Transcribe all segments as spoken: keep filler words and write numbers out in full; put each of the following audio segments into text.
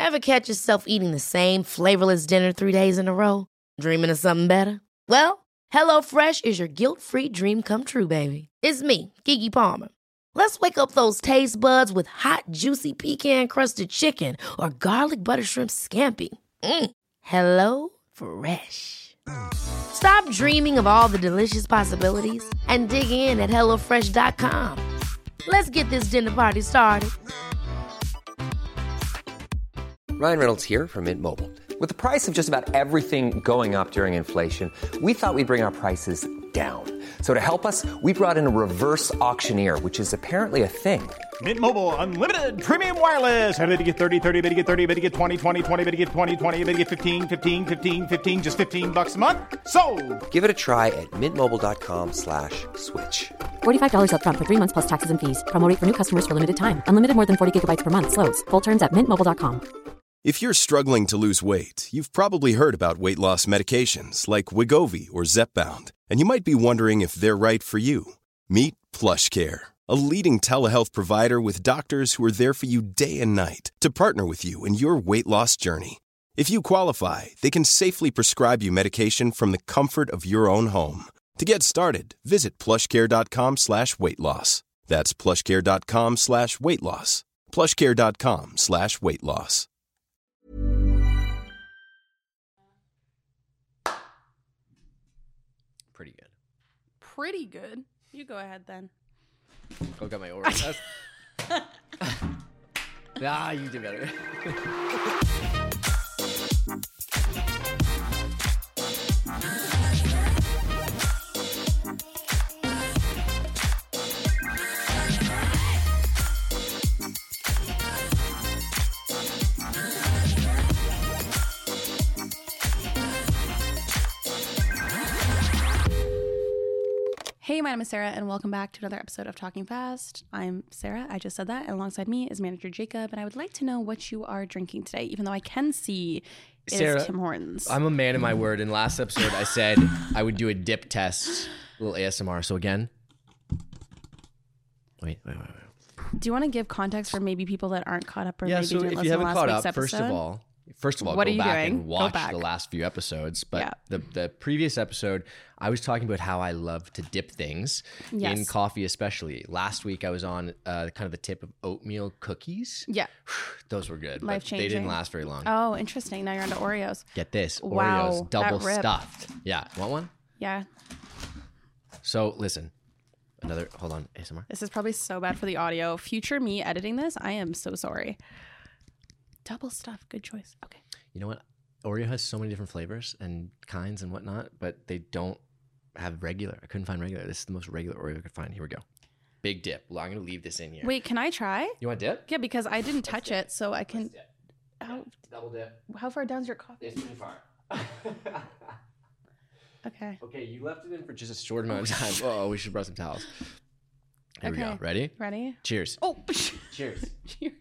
Ever catch yourself eating the same flavorless dinner three days in a row? Dreaming of something better? Well, HelloFresh is your guilt-free dream come true, baby. It's me, Keke Palmer. Let's wake up those taste buds with hot, juicy pecan-crusted chicken or garlic butter shrimp scampi. Mm. Hello Fresh. Stop dreaming of all the delicious possibilities and dig in at hello fresh dot com. Let's get this dinner party started. Ryan Reynolds here from Mint Mobile. With the price of just about everything going up during inflation, we thought we'd bring our prices down. So to help us, we brought in a reverse auctioneer, which is apparently a thing. Mint Mobile Unlimited Premium Wireless. How to get thirty, thirty, how to get thirty, how to get twenty, twenty, twenty, how to get twenty, twenty, how to get fifteen, fifteen, fifteen, fifteen, just fifteen bucks a month? Sold! Give it a try at mintmobile.com slash switch. forty-five dollars up front for three months plus taxes and fees. Promo rate for new customers for limited time. Unlimited more than forty gigabytes per month. Slows full terms at mint mobile dot com. If you're struggling to lose weight, you've probably heard about weight loss medications like Wegovy or Zepbound, and you might be wondering if they're right for you. Meet PlushCare, a leading telehealth provider with doctors who are there for you day and night to partner with you in your weight loss journey. If you qualify, they can safely prescribe you medication from the comfort of your own home. To get started, visit plushcare.com slash weight loss. That's plushcare.com slash weight loss. plushcare.com slash weight loss. Pretty good. Pretty good. You go ahead then. Oh, got my oral test. Ah, you did better. Hey, my name is Sarah, and welcome back to another episode of Talking Fast. I'm Sarah, I just said that, and alongside me is manager Jacob, and I would like to know what you are drinking today, even though I can see it Sarah, is Tim Hortons. I'm a man of my word, and last episode I said I would do a dip test, a little A S M R. So again, wait, wait, wait, wait. Do you want to give context for maybe people that aren't caught up or Yeah, maybe so didn't if listen you to haven't last caught week's up, episode? first of all, First of all, What go are you back doing? and Go watch back. the last few episodes. But Yeah. the, the previous episode, I was talking about how I love to dip things Yes. in coffee, especially. Last week, I was on uh, kind of the tip of oatmeal cookies. Yeah. Those were good, but Life-changing. they didn't last very long. Oh, interesting. Now you're on to Oreos. Get this, Wow, Oreos, double that ripped. stuffed. Yeah, want one? Yeah. So listen, another, hold on, A S M R. This is probably so bad for the audio. Future me editing this, I am so sorry. Double stuff. Good choice. Okay. You know what? Oreo has so many different flavors and kinds and whatnot, but they don't have regular. I couldn't find regular. This is the most regular Oreo I could find. Here we go. Big dip. Well, I'm going to leave this in here. Wait, can I try? You want dip? Yeah, because I didn't touch it, so I can. How, Double dip. how far down's your coffee? It's pretty far. Okay. Okay, you left it in for just a short amount of time. Oh, we should have brought some towels. Here we go. Okay. Ready? Ready? Cheers. Oh, Cheers. cheers.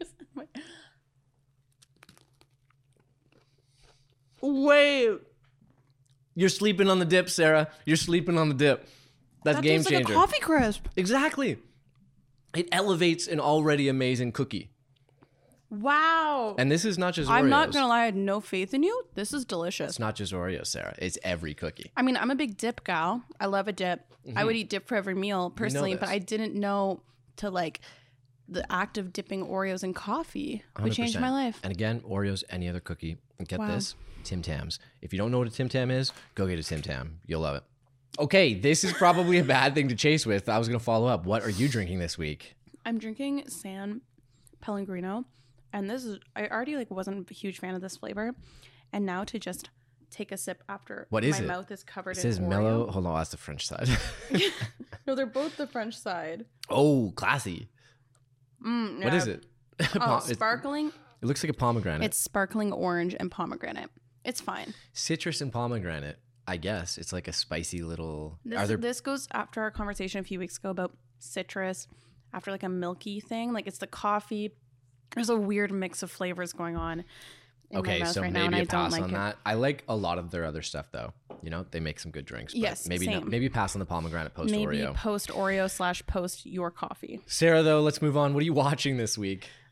Wait. You're sleeping on the dip, Sarah. You're sleeping on the dip. That's That game tastes like changer. a coffee crisp. Exactly. It elevates an already amazing cookie. Wow. And this is not just Oreos. I'm not gonna lie, I had no faith in you. This is delicious. It's not just Oreos, Sarah. It's every cookie. I mean, I'm a big dip gal. I love a dip. I would eat dip for every meal personally, but this. I didn't know to like the act of dipping Oreos in coffee would one hundred change percent. my life. And again, Oreos, any other cookie. And get Wow. this, Tim Tams. If you don't know what a Tim Tam is, go get a Tim Tam. You'll love it. Okay, this is probably a bad thing to chase with. I was going to follow up. What are you drinking this week? I'm drinking San Pellegrino, and this is I already like wasn't a huge fan of this flavor, and now to just take a sip after What is my it? mouth is covered It in says Oreo. mellow. Hold on, that's the French side. No, they're both the French side. Oh, classy. Mm, What yeah. is it? Oh, Pom- it's- sparkling. It looks like a pomegranate. It's sparkling orange and pomegranate. It's fine. Citrus and pomegranate, I guess. It's like a spicy little... This, are there... this goes after our conversation a few weeks ago about citrus, after like a milky thing. Like it's the coffee. There's a weird mix of flavors going on in Okay, my mouth so right now, and maybe I a don't pass like on it. that. I like a lot of their other stuff, though. You know, they make some good drinks. But Yes, maybe not, same. maybe pass on the pomegranate post Maybe Oreo. post Oreo slash post your coffee. Sarah, though, let's move on. What are you watching this week?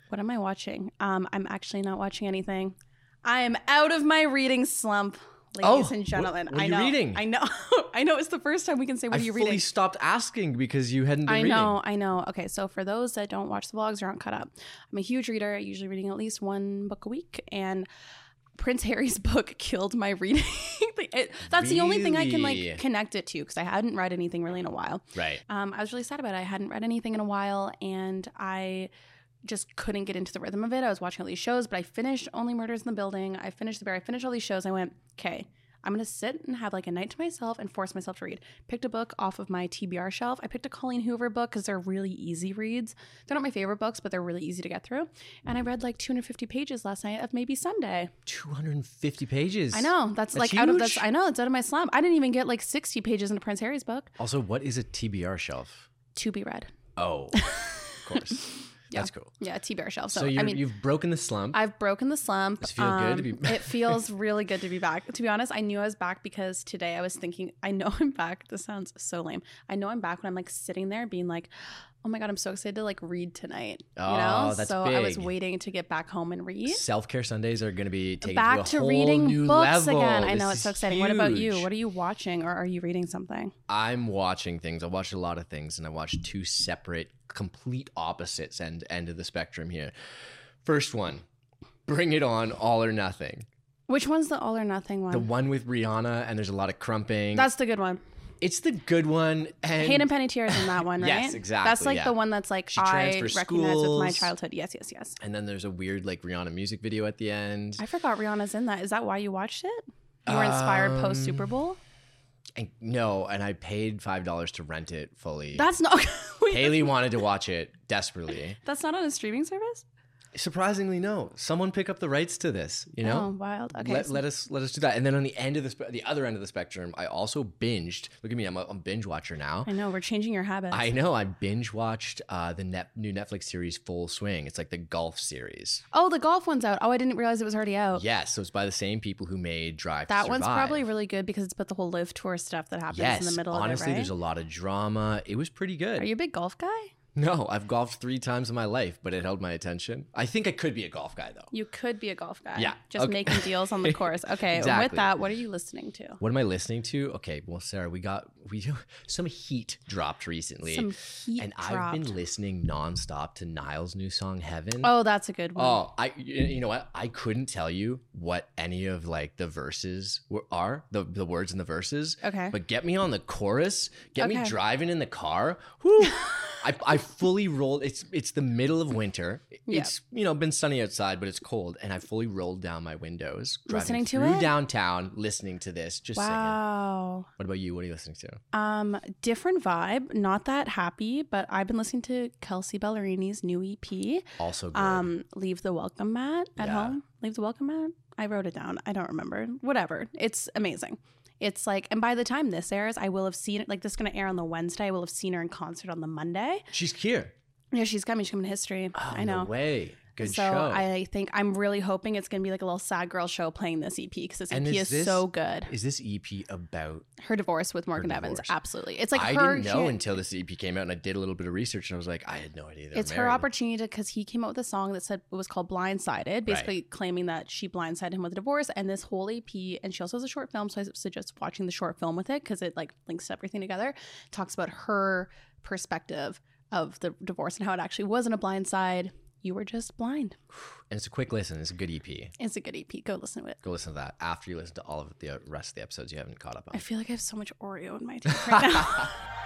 What am I watching? Um, I'm actually not watching anything. I am out of my reading slump, ladies Oh, and gentlemen. what- what are I you know. reading? I know. I know. It's the first time we can say what I are you fully reading. stopped asking because you hadn't been I reading. know, I know. Okay, so for those that don't watch the vlogs or aren't caught up, I'm a huge reader, usually reading at least one book a week, and Prince Harry's book killed my reading. it, that's the only thing I can Really? like connect it to because I hadn't read anything really in a while. Right. Um, I was really sad about it. I hadn't read anything in a while, and I just couldn't get into the rhythm of it. I was watching all these shows, but I finished Only Murders in the Building. I finished The Bear. I finished all these shows. I went, okay, I'm going to sit and have like a night to myself and force myself to read. Picked a book off of my T B R shelf. I picked a Colleen Hoover book because they're really easy reads. They're not my favorite books, but they're really easy to get through. And I read like two hundred fifty pages last night of Maybe Sunday. two hundred fifty pages. I know. That's, That's like out of huge. this. I know. It's out of my slump. I didn't even get like sixty pages into Prince Harry's book. Also, what is a T B R shelf? To be read. Oh, of course. Yeah. That's cool. Yeah, T B R shelf. So, So, you're, I mean, you've broken the slump. I've broken the slump. Does it feel good to be back? It feels really good to be back. To be honest, I knew I was back because today I was thinking, I know I'm back. This sounds so lame. I know I'm back when I'm like sitting there being like, oh my God, I'm so excited to like read tonight. You Oh, know? that's so I was big. waiting to get back home and read. Self-care Sundays are going to be taken Back to to a whole reading new books level. again. I This know, is it's so exciting. What about you? huge. What are you watching, or are you reading something? I'm watching things. I watched a lot of things, and I watched two separate, complete opposites end end of the spectrum here. First one, Bring It On, All or Nothing. Which one's the all or nothing one? The one with Rihanna, and there's a lot of crumping. That's the good one. It's the good one. And Hayden Panettiere is in that one, right? Yes, exactly, That's like yeah. the one that's like She I transfers recognize with my schools. childhood. Yes, yes, yes. And then there's a weird like Rihanna music video at the end. I forgot Rihanna's in that. Is that why you watched it? You were inspired Um, post Super Bowl? And no, and I paid five dollars to rent it fully. That's not wait, Haley wanted to watch it desperately. That's not on a streaming service? Surprisingly, no. Someone pick up the rights to this. You know, Oh, wild. Okay. let, so- let us let us do that. And then on the end of the spe- the other end of the spectrum, I also binged. Look at me, I'm a, I'm a binge watcher now. I know, we're changing your habits. I know. I binge watched uh, the net, new Netflix series Full Swing. It's like the golf series. Oh, the golf one's out. Oh, I didn't realize it was already out. Yes, so it's by the same people who made Drive to That one's Survive. probably really good because it's about the whole live tour stuff that happens Yes, in the middle honestly, of it, right? there's a lot of drama. It was pretty good. Are you a big golf guy? No, I've golfed three times in my life, but it held my attention. I think I could be a golf guy though. You could be a golf guy. Yeah, Just okay. making deals on the course. Okay. and With Exactly. that, what are you listening to? What am I listening to? Okay, well, Sarah, we got we some heat dropped recently, Some heat and I've dropped. been listening nonstop to Niall's new song "Heaven." Oh, that's a good one. Oh, I you you know what? I couldn't tell you what any of like the verses were, are the the words in the verses. Okay. But get me on the chorus. Get me Okay. driving in the car. Whew. I, I fully rolled. It's it's the middle of winter. Yeah. It's you know been sunny outside, but it's cold, and I fully rolled down my windows, driving Listening to through it? downtown, listening to this, just singing. wow. What about you? What are you listening to? Um, different vibe. Not that happy, but I've been listening to Kelsey Ballerini's new E P. Also good. Um, Leave the Welcome Mat at Yeah. home. Leave the Welcome Mat. I wrote it down. I don't remember. Whatever. It's amazing. It's like, and by the time this airs, I will have seen it. Like, this is going to air on the Wednesday. I will have seen her in concert on the Monday. She's here. Yeah, she's coming. She's coming to history. Oh, I know. No way. Good so show. I think I'm really hoping it's going to be like a little sad girl show playing this E P because this And E P is is, this- so good. Is this E P about? Her divorce with Morgan Evans. divorce. Absolutely. It's like I her. didn't know she- until this E P came out, and I did a little bit of research, and I was like, I had no idea. They were It's her married. opportunity because he came out with a song that said it was called Blindsided, basically claiming that she blindsided him with a divorce. And this whole E P, and she also has a short film, so I suggest watching the short film with it because it like links everything together. Talks about her perspective of the divorce and how it actually wasn't a blindside. You were just blind. And it's a quick listen. It's a good E P. It's a good E P. Go listen to it. Go listen to that after you listen to all of the rest of the episodes you haven't caught up on. I feel like I have so much Oreo in my teeth right now.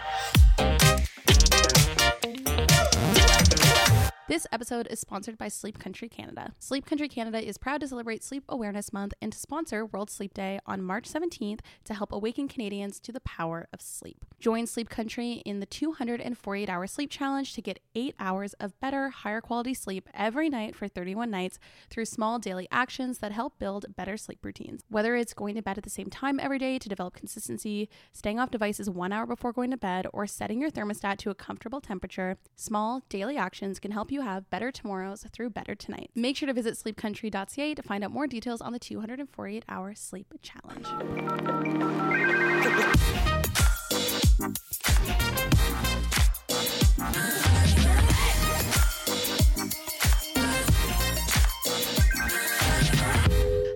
This episode is sponsored by Sleep Country Canada. Sleep Country Canada is proud to celebrate Sleep Awareness Month and to sponsor World Sleep Day on March seventeenth to help awaken Canadians to the power of sleep. Join Sleep Country in the two hundred forty-eight hour sleep challenge to get eight hours of better, higher quality sleep every night for thirty-one nights through small daily actions that help build better sleep routines. Whether it's going to bed at the same time every day to develop consistency, staying off devices one hour before going to bed, or setting your thermostat to a comfortable temperature, small daily actions can help you have better tomorrows through better tonight. Make sure to visit sleep country dot c a to find out more details on the two hundred forty-eight hour sleep challenge.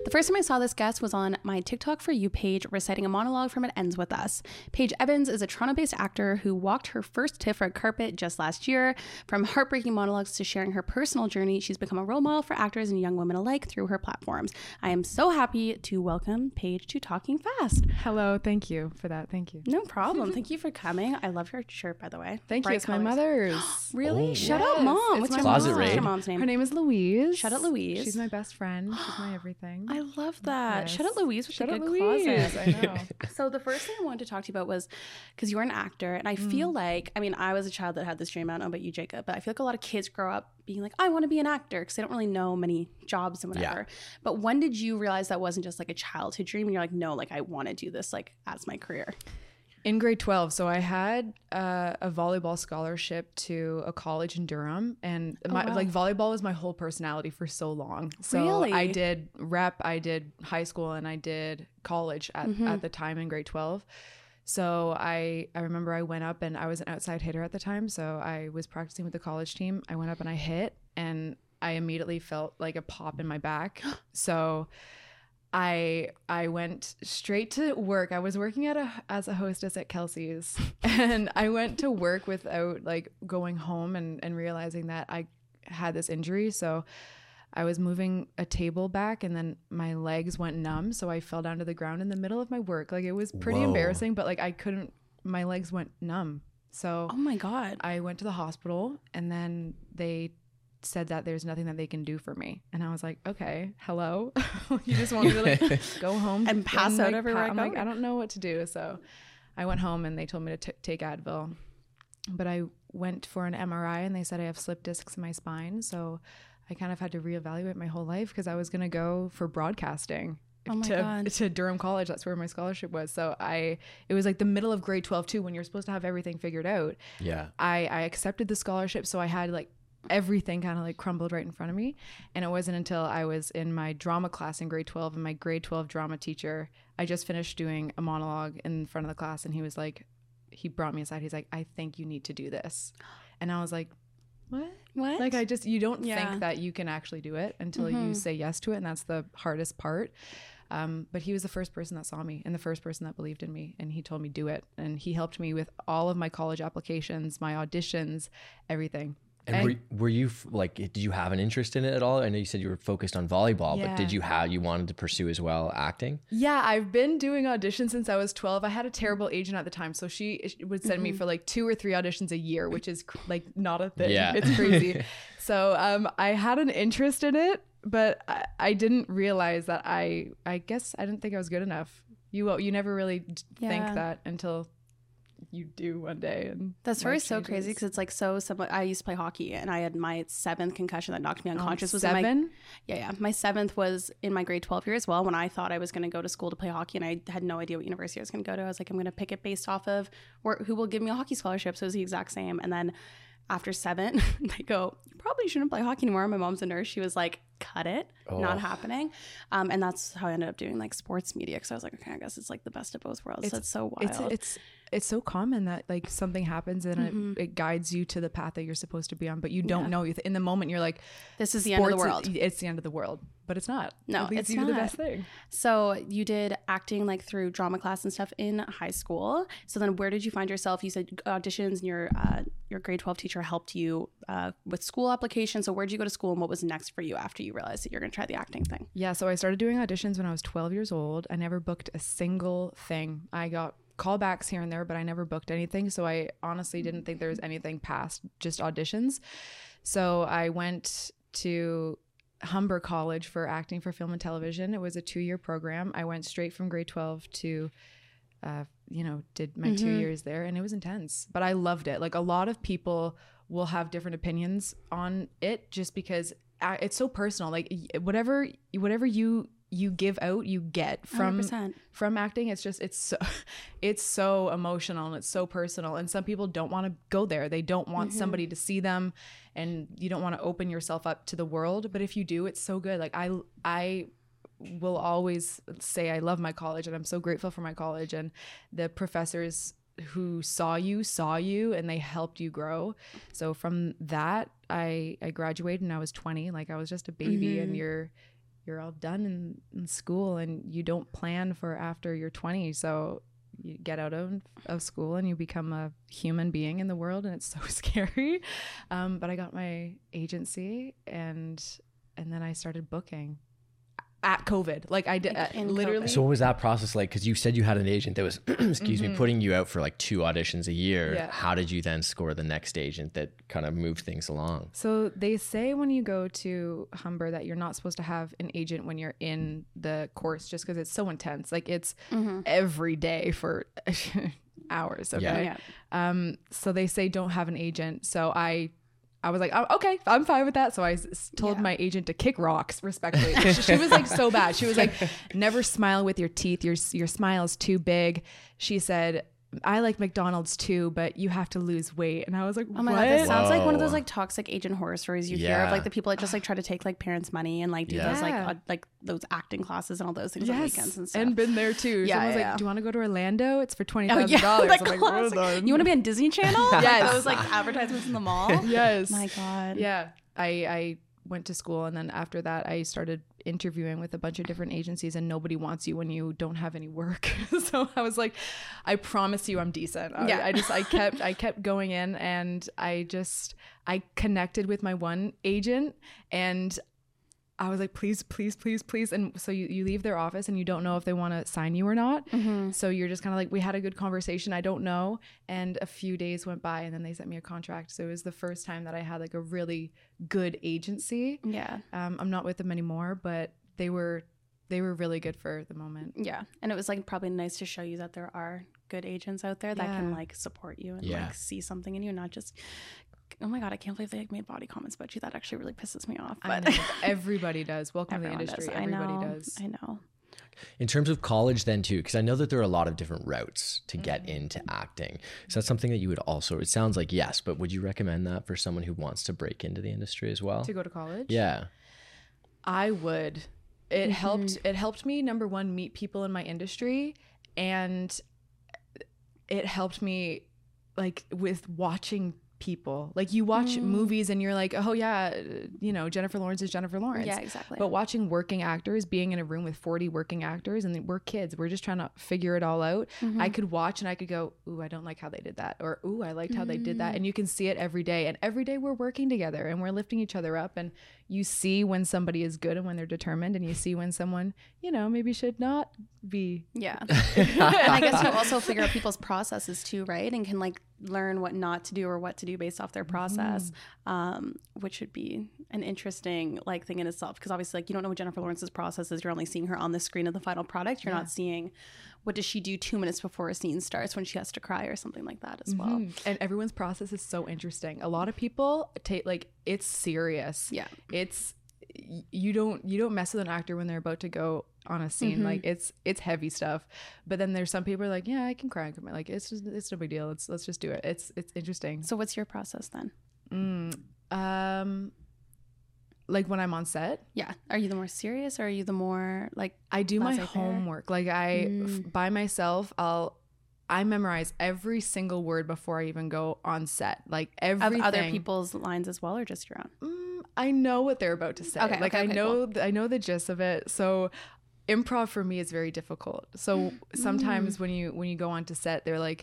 The first time I saw this guest was on my TikTok For You page reciting a monologue from It Ends With Us. Paige Evans is a Toronto-based actor who walked her first TIFF red carpet just last year. From heartbreaking monologues to sharing her personal journey, she's become a role model for actors and young women alike through her platforms. I am so happy to welcome Paige to Talking Fast. Hello, thank you for that. Thank you. No problem. Thank you for coming. I love your shirt, by the way. Thank Bright you. It's colors. my mother's. Really? Oh. Shout Yes, out mom. it's What's my your, Closet mom? raid. What's your mom's name? Her name is Louise. Shout out Louise. She's my best friend. She's my everything. I love that. Yes. Shout out Louise with Shout the out good Louise. closet. I know. So the first thing I wanted to talk to you about was because you're an actor, and I Mm. feel like, I mean, I was a child that had this dream. I don't know about you, Jacob, but I feel like a lot of kids grow up being like, I want to be an actor because they don't really know many jobs and whatever. Yeah. But when did you realize that wasn't just like a childhood dream? And you're like, no, like I want to do this like as my career. In grade twelve, so I had uh, a volleyball scholarship to a college in Durham, and my, wow. like volleyball was my whole personality for so long. So Really? I did rep, I did high school, and I did college at, Mhm. at the time in grade twelve. So I I remember I went up and I was an outside hitter at the time, so I was practicing with the college team. I went up and I hit, and I immediately felt like a pop in my back. So I I went straight to work. I was working at a as a hostess at Kelsey's, and I went to work without like going home and, and realizing that I had this injury. So I was moving a table back, and then my legs went numb. So I fell down to the ground in the middle of my work. Like it was pretty Whoa. embarrassing, but like I couldn't. My legs went numb. So Oh my God. I went to the hospital, and then they said that there's nothing that they can do for me. And I was like, okay, hello. You just want me to like go home And pass out like, everywhere I I'm go? like, I don't know what to do. So I went home, and they told me to t- take Advil. But I went for an M R I, and they said I have slip discs in my spine. So I kind of had to reevaluate my whole life, because I was going to go for broadcasting. Oh my to, God. to Durham College. That's where my scholarship was. So I, it was like the middle of grade twelve too, when you're supposed to have everything figured out. Yeah. I, I accepted the scholarship, so I had like everything kind of like crumbled right in front of me. And it wasn't until I was in my drama class in grade twelve, and my grade twelve drama teacher, I just finished doing a monologue in front of the class, and he was like, he brought me aside. He's like, I think you need to do this. And I was like, what? What? Like I just, you don't Yeah. think that you can actually do it until Mhm. you say yes to it. And that's the hardest part. Um, but he was the first person that saw me and the first person that believed in me, and he told me do it. And he helped me with all of my college applications, my auditions, everything. And, And- were, were you f- like, did you have an interest in it at all? I know you said you were focused on volleyball, but did Yeah. you have, you wanted to pursue as well acting? Yeah, I've been doing auditions since I was twelve. I had a terrible agent at the time, so she would send me for like two or three auditions a year, which is cr- like not a thing. Yeah. It's crazy. So um, I had an interest in it, but I, I didn't realize that I, I guess I didn't think I was good enough. You you never really d- Yeah. think that until you do one day. And That story life is so crazy changes. because it's like so similar. I used to play hockey, and I had my seventh concussion that knocked me Oh, unconscious. was in my, seven? yeah, yeah. My seventh was in my grade twelve year as well, when I thought I was going to go to school to play hockey, and I had no idea what university I was going to go to. I was like, I'm going to pick it based off of where, who will give me a hockey scholarship. So it was the exact same. And then after seven, they go, you probably shouldn't play hockey anymore. My mom's a nurse. She was like, cut it, Oh. not happening. Um, and that's how I ended up doing like sports media, because I was like, okay, I guess it's like the best of both worlds. That's so wild. It's it's it's so common that like something happens and Mhm. it, it guides you to the path that you're supposed to be on, but you don't Yeah. know. You th- in the moment you're like, This is the end of the sports world. is- It's the end of the world, but it's not. No, it leads it's you to the not. best thing. So you did acting like through drama class and stuff in high school. So then where did you find yourself? You said auditions, and your uh, your grade twelve teacher helped you uh, with school applications. So where did you go to school, and what was next for you after you realized that you're going to try the acting thing? Yeah, so I started doing auditions when I was twelve years old. I never booked a single thing. I got callbacks here and there, but I never booked anything. So I honestly didn't think there was anything past just auditions. So I went to Humber College for acting for film and television. It was a two-year program. I went straight from grade twelve to, uh, you know, did my two Mhm. years there, and it was intense. But I loved it. Like a lot of people will have different opinions on it just because uh, it's so personal. Like y- whatever, whatever you you give out, you get one hundred from percent. from acting. It's just it's so it's so emotional and it's so personal, and some people don't want to go there. They don't want Mhm. somebody to see them, and you don't want to open yourself up to the world. But if you do, it's so good. Like I I will always say I love my college, and I'm so grateful for my college and the professors who saw you saw you and they helped you grow. So from that, I I graduated and I was twenty. Like I was just a baby, Mhm. and you're you're all done in, in school and you don't plan for after you're twenty. So you get out of, of school and you become a human being in the world, and it's so scary. Um, but I got my agency, and and then I started booking at COVID. Like I did uh, literally. So what was that process like? Because you said you had an agent that was, excuse mm-hmm. me, putting you out for like two auditions a year. Yeah. How did you then score the next agent that kind of moved things along? So they say when you go to Humber that you're not supposed to have an agent when you're in the course, just because it's so intense. Like it's mm-hmm. every day for hours. Okay. Yeah. Yeah. Um. So they say don't have an agent. So I. I was like, oh, okay, I'm fine with that. So I s- told yeah. my agent to kick rocks, respectfully. she, she was like so bad. She was like, never smile with your teeth. Your your smile is too big. She said, I like McDonald's too, but you have to lose weight. And I was like, oh my what? God, that sounds Whoa. like one of those like toxic agent horror stories you yeah. hear of, like the people that just like try to take like parents' money and like do yeah. those like uh, like those acting classes and all those things yes. on weekends and stuff. And been there too. Yeah, Someone's yeah. like, do you want to go to Orlando? It's for twenty thousand oh, yeah. dollars. Like, I'm like, well done. you want to be on Disney Channel? Yes. Like those like advertisements in the mall? Yes. My God. Yeah. I, I went to school, and then after that I started interviewing with a bunch of different agencies, and nobody wants you when you don't have any work. So I was like, I promise you I'm decent. I, yeah. I just I kept I kept going in, and I just I connected with my one agent, and I was like, please, please, please, please. And so you, you leave their office and you don't know if they want to sign you or not. Mm-hmm. So you're just kind of like, we had a good conversation. I don't know. And a few days went by, and then they sent me a contract. So it was the first time that I had like a really good agency. Yeah. Um, I'm not with them anymore, but they were, they were really good for the moment. Yeah. And it was like probably nice to show you that there are good agents out there that Yeah. can like support you and Yeah. like see something in you, not just, oh my God, I can't believe they like made body comments about you. That actually really pisses me off. But I know. Everybody does. Welcome to the everyone industry. does. I Everybody know. does. I know. In terms of college then too, because I know that there are a lot of different routes to get mm-hmm. into acting. Is that something that you would also, it sounds like yes, but would you recommend that for someone who wants to break into the industry as well? To go to college? Yeah. I would. It Mm-hmm. helped it helped me, number one, meet people in my industry, and it helped me like with watching people. Like you watch mm. movies and you're like, oh yeah, you know, Jennifer Lawrence is Jennifer Lawrence. Yeah, exactly. But watching working actors, being in a room with forty working actors, and we're kids, we're just trying to figure it all out. Mm-hmm. I could watch and I could go, ooh, I don't like how they did that, or ooh, I liked how mm-hmm. they did that. And you can see it every day. And every day we're working together and we're lifting each other up, and you see when somebody is good and when they're determined, and you see when someone, you know, maybe should not be. Yeah. And I guess you also figure out people's processes too, right? And can like learn what not to do or what to do based off their process, mm. um, which would be an interesting like thing in itself. Because obviously, like you don't know what Jennifer Lawrence's process is. You're only seeing her on the screen of the final product. You're yeah. not seeing what does she do two minutes before a scene starts when she has to cry or something like that as mm-hmm. well. And everyone's process is so interesting. A lot of people take like it's serious. Yeah, it's you don't you don't mess with an actor when they're about to go on a scene. Mm-hmm. Like it's it's heavy stuff. But then there's some people who are like, yeah, I can cry. Like it's just it's no big deal. Let's let's just do it. It's it's interesting. So what's your process then? Mm, um, like when I'm on set. Yeah. Are you the more serious, or are you the more like? I do my homework. Like I mm. f- by myself. I'll. I memorize every single word before I even go on set. Like everything. Of other people's lines as well, or just your own? Mm, I know what they're about to say. Okay, like okay, I okay, know, cool. th- I know the gist of it. So improv for me is very difficult. So sometimes mm. when you when you go onto set, they're like,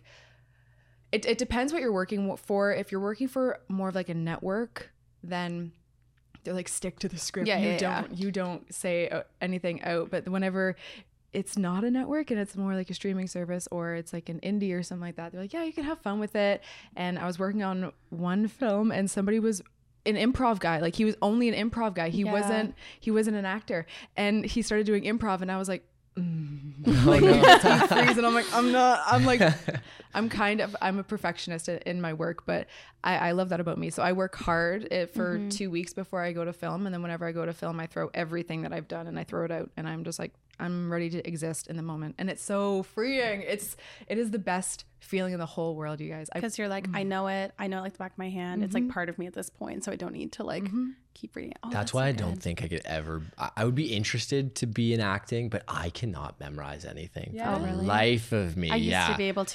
it it depends what you're working for. If you're working for more of like a network, then they're like stick to the script. Yeah, you yeah, don't yeah. you don't say uh, anything out. But whenever it's not a network and it's more like a streaming service, or it's like an indie or something like that, they're like, yeah, you can have fun with it. And I was working on one film, and somebody was an improv guy. Like he was only an improv guy. He yeah. wasn't he wasn't an actor. And he started doing improv, and I was like, mm. Oh, like no. freeze, and I'm like, I'm not I'm like I'm kind of I'm a perfectionist in, in my work, but I, I love that about me. So I work hard it, for mm-hmm. two weeks before I go to film, and then whenever I go to film, I throw everything that I've done and I throw it out, and I'm just like, I'm ready to exist in the moment. And it's so freeing. It's it is the best feeling in the whole world, you guys. Because you're like, mm-hmm. I know it. I know it like the back of my hand. Mm-hmm. It's like part of me at this point, so I don't need to like mm-hmm. keep reading it. Oh, that's, that's why so I good. don't think I could ever. I, I would be interested to be in acting, but I cannot memorize anything. Yeah. For Oh, the really? Life of me. I used yeah. to be able to. I think the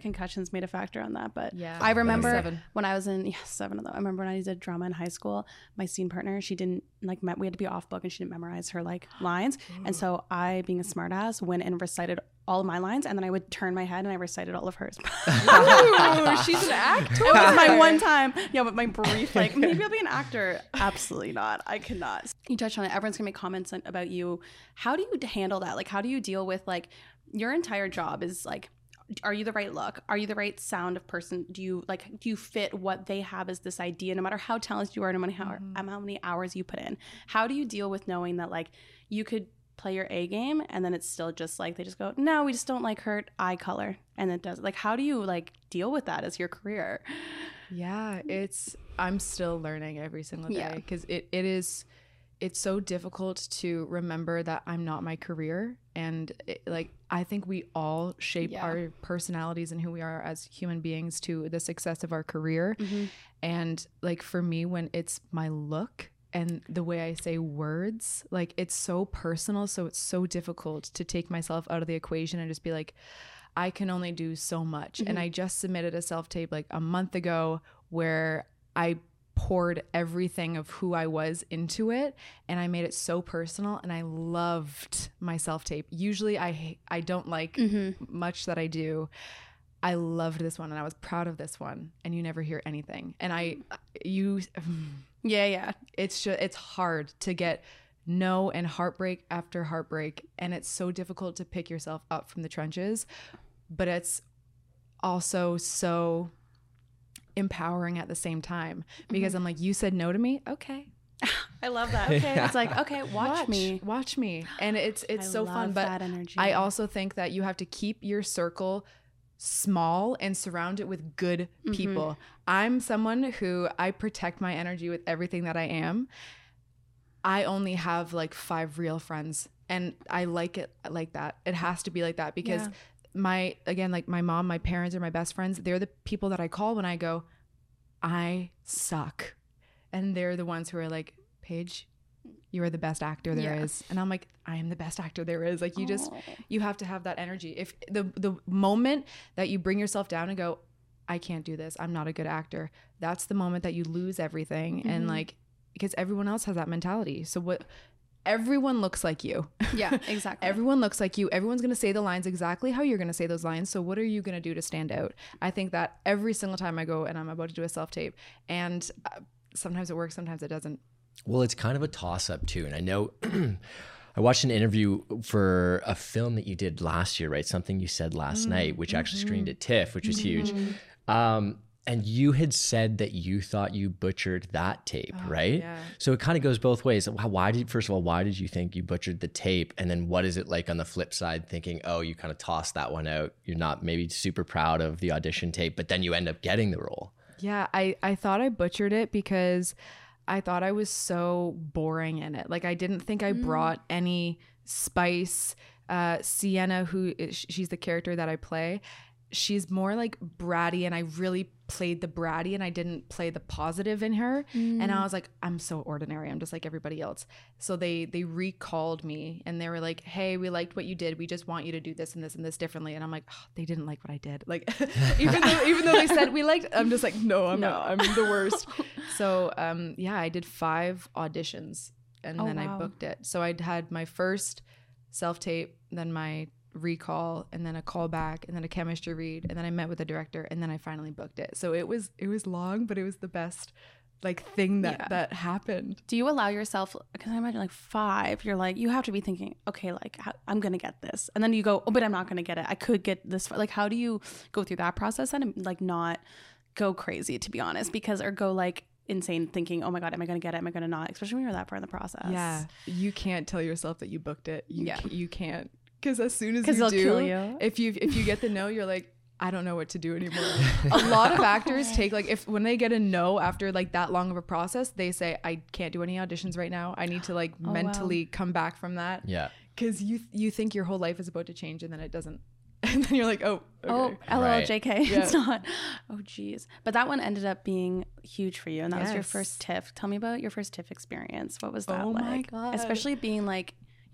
concussions made a factor on that, but Yeah. I remember Seven. when I was in yeah, seven of them. I remember when I did drama in high school, my scene partner, she didn't like met, we had to be off book and she didn't memorize her like lines. And so I, being a smartass, went and recited all of my lines, and then I would turn my head and I recited all of hers. Ooh, she's an actor. It was my one time. Yeah, but my brief, like, maybe I'll be an actor. Absolutely not. I could not. You touched on it. Everyone's gonna make comments about you. How do you handle that? Like, how do you deal with, like, your entire job is like, are you the right look? Are you the right sound of person? Do you like, do you fit what they have as this idea, no matter how talented you are, no matter how, mm-hmm. how many hours you put in? How do you deal with knowing that, like, you could play your A game and then it's still just like, they just go, no, we just don't like her eye color. And it does. Like, how do you like deal with that as your career? Yeah, it's, I'm still learning every single day Yeah. because it, it is, it's so difficult to remember that I'm not my career. And it, like, I think we all shape Yeah. our personalities and who we are as human beings to the success of our career. Mm-hmm. And like, for me, when it's my look and the way I say words, like, it's so personal. So it's so difficult to take myself out of the equation and just be like, I can only do so much. Mm-hmm. And I just submitted a self-tape like a month ago where I poured everything of who I was into it, and I made it so personal, and I loved my self-tape. Usually I I don't like Mm-hmm. much that I do. I loved this one and I was proud of this one, and you never hear anything. And I you Yeah, yeah. it's just, it's hard to get no and heartbreak after heartbreak, and it's so difficult to pick yourself up from the trenches, but it's also so empowering at the same time because Mm-hmm. I'm like, you said no to me, okay, I love that. Okay. It's like, okay, watch, me. watch me. And it's it's I so fun, love but that energy. I also think that you have to keep your circle small and surround it with good Mm-hmm. people. I'm someone who, I protect my energy with everything that I am. I only have like five real friends, and I like it like that. It has to be like that because Yeah. my, again, like my mom, my parents are my best friends. They're the people that I call when I go, I suck. And they're the ones who are like, Paige, you are the best actor there is. Yeah. And I'm like, I am the best actor there is. Like, you just, Aw. you have to have that energy. If the the moment that you bring yourself down and go, I can't do this, I'm not a good actor, that's the moment that you lose everything. Mm-hmm. And like, because everyone else has that mentality. So what, everyone looks like you. Yeah, exactly. Everyone looks like you. Everyone's going to say the lines exactly how you're going to say those lines. So what are you going to do to stand out? I think that every single time I go and I'm about to do a self-tape, and uh, sometimes it works, sometimes it doesn't. Well, it's kind of a toss-up too. And I know I watched an interview for a film that you did last year, right? Something you said last night, which actually screened at TIFF, which was huge. Um, and you had said that you thought you butchered that tape, right? yeah. So it kind of goes both ways. Why why did, first of all, why did you think you butchered the tape? And then what is it like on the flip side, thinking, oh, you kind of tossed that one out. You're not maybe super proud of the audition tape, but then you end up getting the role. Yeah, I, I thought I butchered it because I thought I was so boring in it. Like, I didn't think I brought any spice. Uh, Sienna, who is, she's the character that I play, she's more like bratty, and I really played the bratty and I didn't play the positive in her. And I was like, I'm so ordinary. I'm just like everybody else. So they they recalled me and they were like, hey, we liked what you did. We just want you to do this and this and this differently. And I'm like, oh, they didn't like what I did. Like, even though even though they said we liked, I'm just like, no, I'm No. not. I'm the worst. So um, yeah, I did five auditions and Oh, then wow. I booked it. So I had my first self-tape, then my recall, and then a callback, and then a chemistry read, and then I met with the director, and then I finally booked it. So it was it was long, but it was the best like thing that Yeah. that happened. Do you allow yourself, because I imagine like five, you're like, you have to be thinking, okay, like how, I'm going to get this. And then you go, oh, but I'm not going to get it. I could get this. Like, how do you go through that process and like not go crazy, to be honest, because, or go like insane thinking, oh my God, am I going to get it? Am I going to not? Especially when you're that far in the process. Yeah, you can't tell yourself that you booked it. You Yeah. ca- you can't, because as soon as 'Cause you they'll do, kill you. if you if you get the no, you're like, I don't know what to do anymore. A lot of actors take like, if when they get a no after like that long of a process, they say, I can't do any auditions right now. I need to like Oh, wow. mentally come back from that. Yeah. Because you you think your whole life is about to change and then it doesn't. And then you're like, oh, okay. Oh, lol, Right. J K. Yeah. It's not. Oh, geez. But that one ended up being huge for you. And that was your Yes. first TIFF. Tell me about your first TIFF experience. What was that Oh like? my God. Especially being like,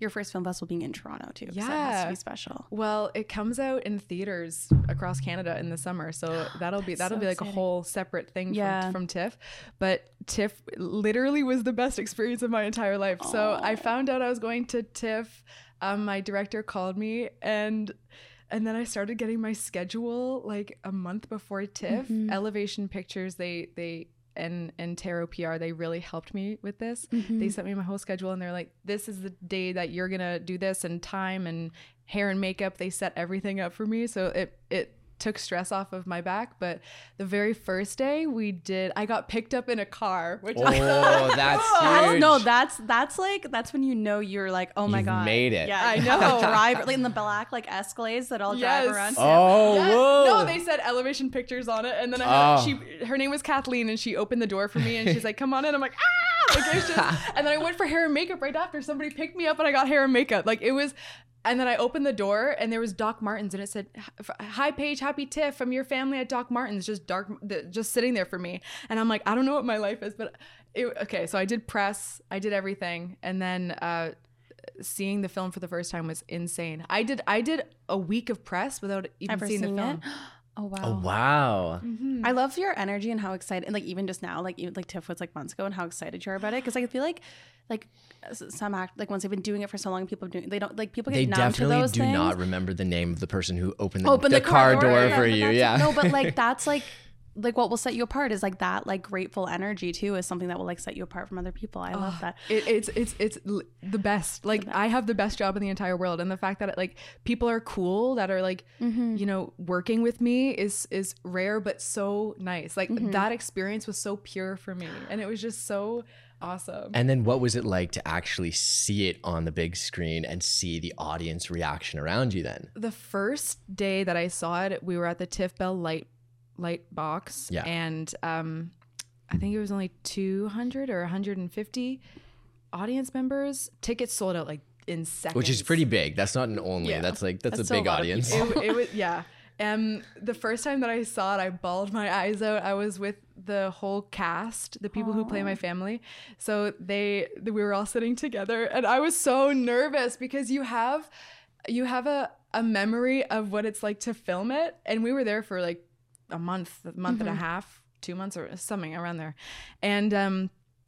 your first film festival being in Toronto too. Yeah. So it has to be special. Well, it comes out in theaters across Canada in the summer, so that'll be that'll so be like exciting. a whole separate thing Yeah. from, from TIFF. But TIFF literally was the best experience of my entire life. Aww. So I found out I was going to TIFF. Um, my director called me, and and then I started getting my schedule like a month before TIFF. Mm-hmm. Elevation Pictures, they they. and and Tarot P R, they really helped me with this. Mm-hmm. They sent me my whole schedule, and they're like, this is the day that you're gonna do this, and time and hair and makeup, they set everything up for me, so it it took stress off of my back. But the very first day we did, I got picked up in a car, which Oh, was so that's cool. That's, huge. no, that's that's like that's when you know you're like, oh my You've god, made it. Yeah, I you have know. a driver like in the black like Escalades that all Yes. drive around. Oh, Yeah. whoa. No, they said Elevation Pictures on it, and then I Oh. she her name was Kathleen, and she opened the door for me, and she's like, "Come on in." I'm like, "Ah!" Like, it was just, and then I went for hair and makeup right after. Somebody picked me up, and I got hair and makeup. Like it was. And then I opened the door, and there was Doc Martens, and it said, "Hi Paige, happy TIFF from your family at Doc Martens." Just dark, just sitting there for me, and I'm like, I don't know what my life is, but it, okay. So I did press, I did everything, and then uh, seeing the film for the first time was insane. I did, I did a week of press without even Ever seeing seen the film. it? Oh wow. Oh, wow. Mm-hmm. I love your energy and how excited, and like even just now, like even, like TIFF was like months ago, and how excited you are about it. Because like, I feel like, like s- some act like once they've been doing it for so long, people are doing they don't like people get They numb to definitely those do things. not remember the name of the person who opened the, Open the, the, car, door, yeah, for but you. that's- Yeah. No, but like that's like like what will set you apart is like that like grateful energy too is something that will like set you apart from other people. I love that. It, it's it's it's l- the best. Like I have the best job in the entire world, and the fact that it, like people are cool that are like Mm-hmm. you know working with me is is rare but so nice. Like Mm-hmm. that experience was so pure for me, and it was just so awesome. And then what was it like to actually see it on the big screen and see the audience reaction around you then? The first day that I saw it, we were at the TIFF Bell light light box, Yeah. and um I think it was only two hundred or one hundred fifty audience members. Tickets sold out like in seconds, Which is pretty big. That's not an only. Yeah. That's like, that's, That's a still big a lot of audience. people. it, it was yeah. Um, the first time that I saw it, I bawled my eyes out. I was with the whole cast, the people who play my family. So they, we were all sitting together, and I was so nervous because you have, you have a, a memory of what it's like to film it. And we were there for like a month, a month and a half, two months or something around there. And, um,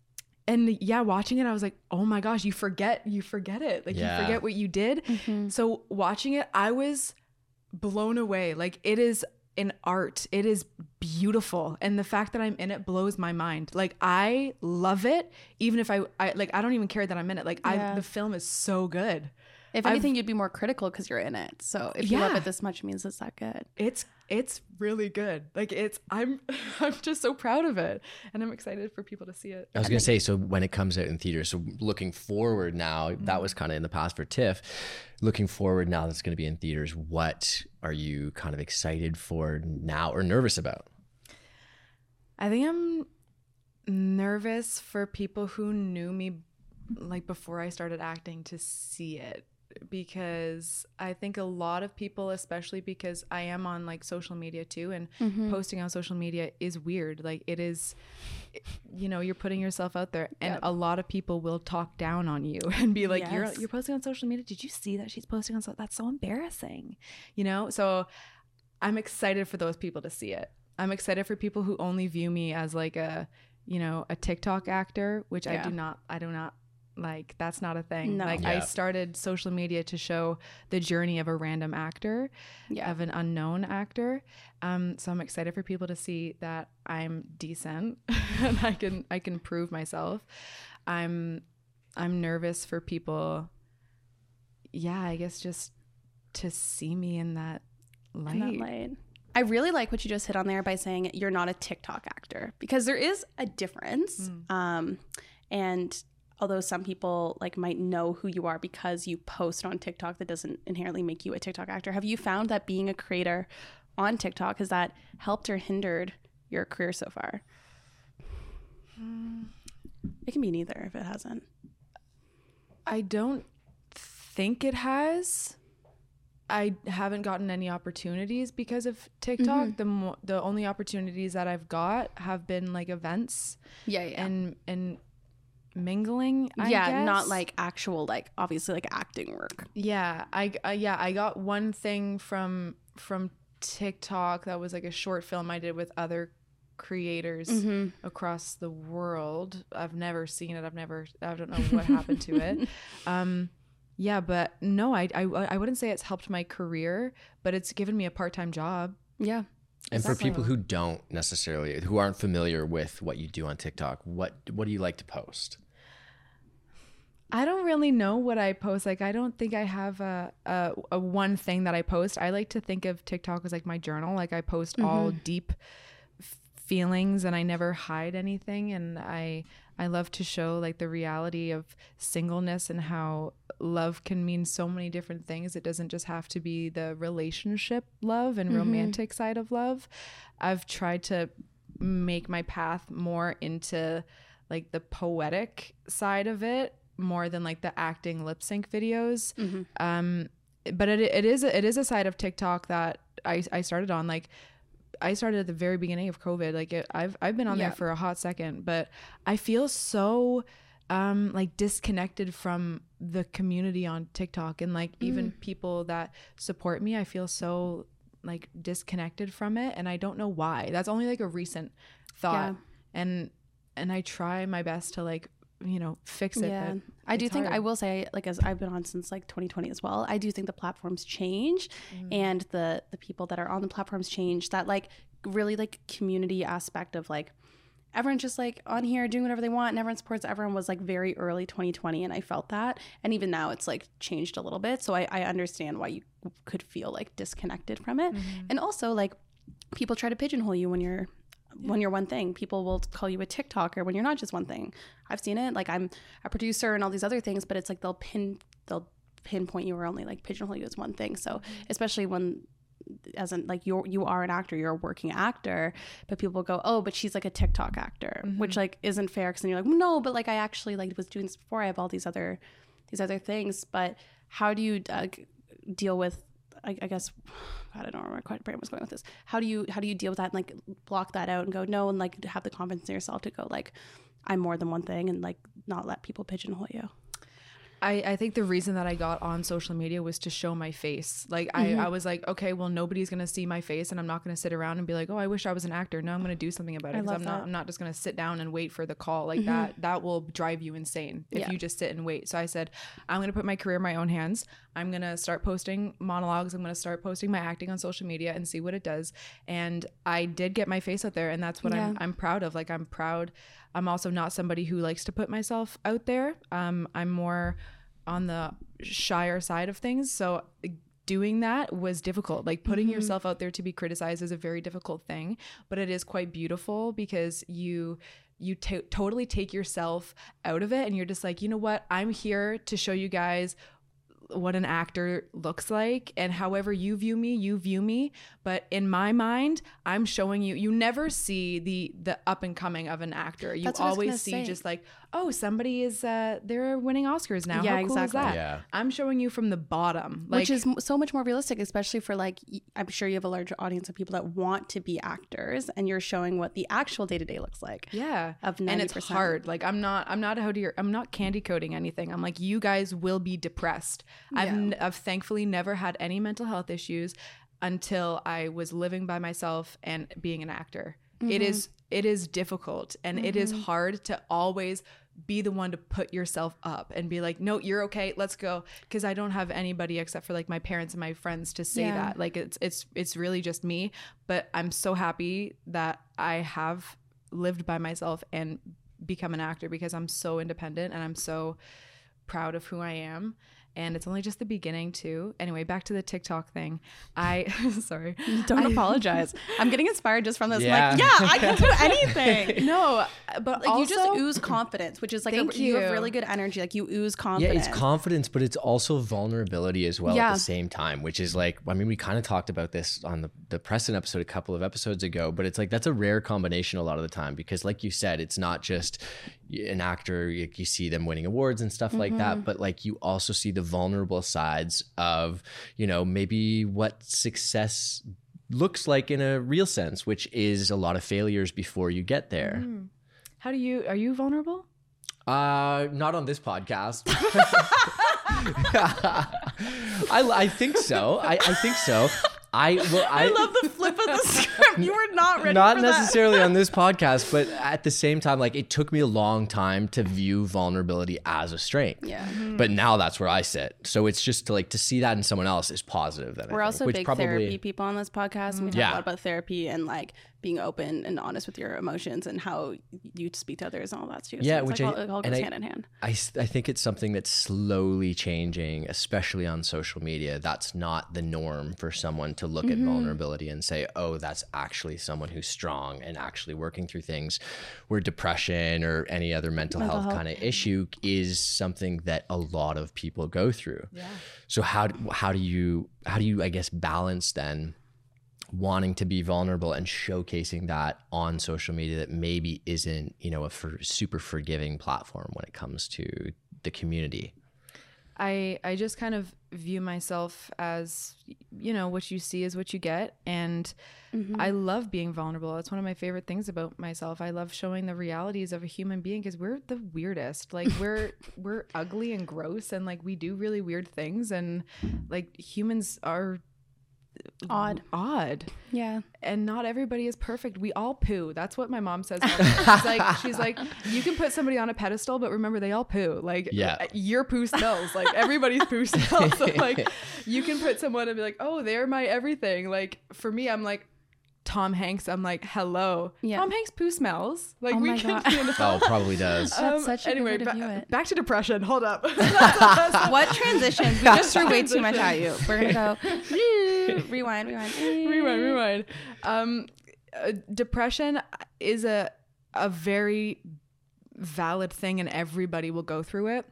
and yeah, watching it, I was like, oh my gosh, you forget, you forget it. Like Yeah. you forget what you did. So watching it, I was blown away. Like it is an art. It is beautiful. And the fact that I'm in it blows my mind. Like I love it. Even if I, I like, I don't even care that I'm in it. Like Yeah. I, the film is so good. If I've- anything, you'd be more critical because you're in it. So if you love Yeah. it this much, it means it's that good. It's, it's really good. Like it's, I'm, I'm just so proud of it. And I'm excited for people to see it. I was going to say, so when it comes out in theaters, so looking forward now, that was kind of in the past for TIFF. Looking forward now that's going to be in theaters, what are you kind of excited for now or nervous about? I think I'm nervous for people who knew me like before I started acting to see it, because I think a lot of people, especially because I am on like social media too, and posting on social media is weird. Like it is, you know, you're putting yourself out there, and Yep. a lot of people will talk down on you and be like, you're Yes. you're posting on social media. Did you see that she's posting on so that's so embarrassing, you know? So I'm excited for those people to see it. I'm excited for people who only view me as like a, you know, a TikTok actor, which I Yeah. do not, I do not like, that's not a thing. No. Like I Yeah. started social media to show the journey of a random actor, Yeah. of an unknown actor. Um, so I'm excited for people to see that I'm decent and I can, I can prove myself. I'm, I'm nervous for people. Yeah, I guess just to see me in that light. In that light. I really like what you just hit on there by saying you're not a TikTok actor, because there is a difference. Um, and although some people like might know who you are because you post on TikTok, that doesn't inherently make you a TikTok actor. Have you found that being a creator on TikTok, has that helped or hindered your career so far? It can be neither if it hasn't. I don't think it has. I haven't gotten any opportunities because of TikTok. The mo- the only opportunities that I've got have been like events Yeah, yeah. and and mingling. I yeah, guess. not like actual, like obviously like acting work. Yeah, I, I yeah I got one thing from from TikTok that was like a short film I did with other creators mm-hmm. across the world. I've never seen it. I've never. I don't know what happened to it. Um, yeah, but no, I, I I wouldn't say it's helped my career, but it's given me a part-time job. Yeah. And exactly. For people who don't necessarily, who aren't familiar with what you do on TikTok, what what do you like to post? I don't really know what I post. Like, I don't think I have a, a, a one thing that I post. I like to think of TikTok as like my journal. Like, I post mm-hmm. all deep f- feelings and I never hide anything. And I I love to show like the reality of singleness and how love can mean so many different things. It doesn't just have to be the relationship love and mm-hmm. romantic side of love. I've tried to make my path more into like the poetic side of it, more than like the acting lip sync videos. Mm-hmm. Um, but it it is a, it is a side of TikTok that I, I started on. Like, I started at the very beginning of COVID. Like it, I've I've been on yeah. there for a hot second, but I feel so um like disconnected from the community on TikTok and like mm. even people that support me. I feel so like disconnected from it, and I don't know why. That's only like a recent thought, yeah. and and I try my best to like, you know, fix it. Yeah. I do think hard. I will say, like, as I've been on since like twenty twenty as well, I do think the platforms change mm. and the the people that are on the platforms change. That like really like community aspect of like everyone's just like on here doing whatever they want and everyone supports everyone was like very early twenty twenty, and I felt that. And even now it's like changed a little bit, so I, I understand why you could feel like disconnected from it. Mm-hmm. And also like people try to pigeonhole you when you're when you're one thing. People will call you a TikToker when you're not just one thing. I've seen it. Like, I'm a producer and all these other things, but it's like they'll pin they'll pinpoint you or only like pigeonhole you as one thing. So especially when as in like you're you are an actor, you're a working actor, but people go, oh, but she's like a TikTok actor, mm-hmm. which like isn't fair, because then you're like, no, but like I actually like was doing this before. I have all these other these other things. But how do you uh, deal with I, I guess God, I don't know where my brain was going with this. How do you how do you deal with that and like block that out and go no, and like have the confidence in yourself to go like I'm more than one thing, and like not let people pigeonhole you? I, I think the reason that I got on social media was to show my face. Like mm-hmm. I, I was like, okay, well, nobody's going to see my face, and I'm not going to sit around and be like, oh, I wish I was an actor. No, I'm going to do something about it, because I'm not, I'm not just going to sit down and wait for the call like mm-hmm. that. That will drive you insane if yeah. you just sit and wait. So I said, I'm going to put my career in my own hands. I'm going to start posting monologues. I'm going to start posting my acting on social media and see what it does. And I did get my face out there, and that's what yeah. I'm, I'm proud of. Like, I'm proud. I'm also not somebody who likes to put myself out there. Um, I'm more on the shyer side of things. So doing that was difficult. Like putting mm-hmm. yourself out there to be criticized is a very difficult thing, but it is quite beautiful, because you you t- totally take yourself out of it, and you're just like, you know what? I'm here to show you guys what an actor looks like, and however you view me, you view me. But in my mind, I'm showing you, you never see the the up and coming of an actor. You always see say. just like, oh, somebody is uh they're winning Oscars now. Yeah, How cool exactly. is that? Yeah. I'm showing you from the bottom, like, which is so much more realistic, especially for like, I'm sure you have a large audience of people that want to be actors, and you're showing what the actual day to day looks like. Yeah, of ninety percent. And it's hard. Like I'm not, I'm not out here, I'm not candy coating anything. I'm like, you guys will be depressed. Yeah. I've, n- I've thankfully never had any mental health issues until I was living by myself and being an actor. Mm-hmm. It is, it is difficult, and mm-hmm. it is hard to always be the one to put yourself up and be like, no, you're okay, let's go. Because I don't have anybody except for like my parents and my friends to say yeah. that. Like it's it's it's really just me. But I'm so happy that I have lived by myself and become an actor, because I'm so independent and I'm so proud of who I am. And it's only just the beginning too. Anyway, back to the TikTok thing. I, sorry. Don't I, apologize. I'm getting inspired just from this. Yeah. I'm like, yeah, I can do anything. No, but like also, you just ooze confidence, which is like, a, you. you have really good energy. Like you ooze confidence. Yeah, it's confidence, but it's also vulnerability as well yeah. at the same time, which is like, I mean, we kind of talked about this on the, the Preston episode a couple of episodes ago, but it's like, that's a rare combination a lot of the time, because like you said, it's not just an actor, you, you see them winning awards and stuff mm-hmm. like that, but like you also see the vulnerable sides of, you know, maybe what success looks like in a real sense, which is a lot of failures before you get there. Mm. How do you, are you vulnerable? Uh, not on this podcast. I, I think so. I, I think so. I well, I, I love the flip of the script. You were not ready not for necessarily that. on this podcast, but at the same time, like it took me a long time to view vulnerability as a strength. Yeah. But now that's where I sit. So it's just to like to see that in someone else is positive. Then We're I think, also which big probably, therapy people on this podcast. And we talk Yeah. a lot about therapy and like being open and honest with your emotions and how you speak to others and all that too. Yeah, so it's which like I- all, it all and goes I- hand in hand. I, s- I think it's something that's slowly changing, especially on social media. That's not the norm for someone to look Mm-hmm. at vulnerability and say, oh, that's actually someone who's strong and actually working through things, where depression or any other mental, Mental health, health. kind of issue is something that a lot of people go through. Yeah. So how, d- how do you, how do you, I guess, balance then wanting to be vulnerable and showcasing that on social media that maybe isn't, you know, a for, super forgiving platform when it comes to the community? I I just kind of view myself as, you know, what you see is what you get. And Mm-hmm. I love being vulnerable. It's one of my favorite things about myself. I love showing the realities of a human being because we're the weirdest. Like we're we're ugly and gross and like we do really weird things, and like humans are Odd. odd. Yeah. And not everybody is perfect. We all poo. That's what my mom says. She's like, she's like, you can put somebody on a pedestal, but remember they all poo. Like, Yeah. your poo smells. Like everybody's poo smells. So like, you can put someone and be like, oh, they're my everything. Like for me, I'm like Tom Hanks. I'm like, hello. Yeah. Tom Hanks poo smells. Like Oh we my can. God. You know? Oh, probably does. That's such a good anyway, way to ba- view it. back to depression. Hold up. What transitions? We just threw way too much at you. We're gonna go rewind, rewind, rewind, rewind. Um, uh, depression is a a very valid thing, and everybody will go through it.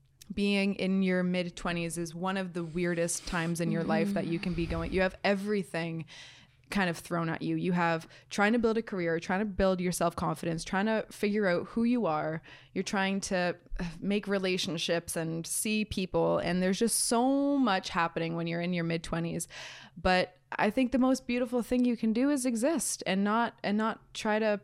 Being in your mid twenties is one of the weirdest times in your life that you can be going. You have everything kind of thrown at you. You have trying to build a career, trying to build your self-confidence, trying to figure out who you are. You're trying to make relationships and see people. And there's just so much happening when you're in your mid twenties. But I think the most beautiful thing you can do is exist and not, and not try to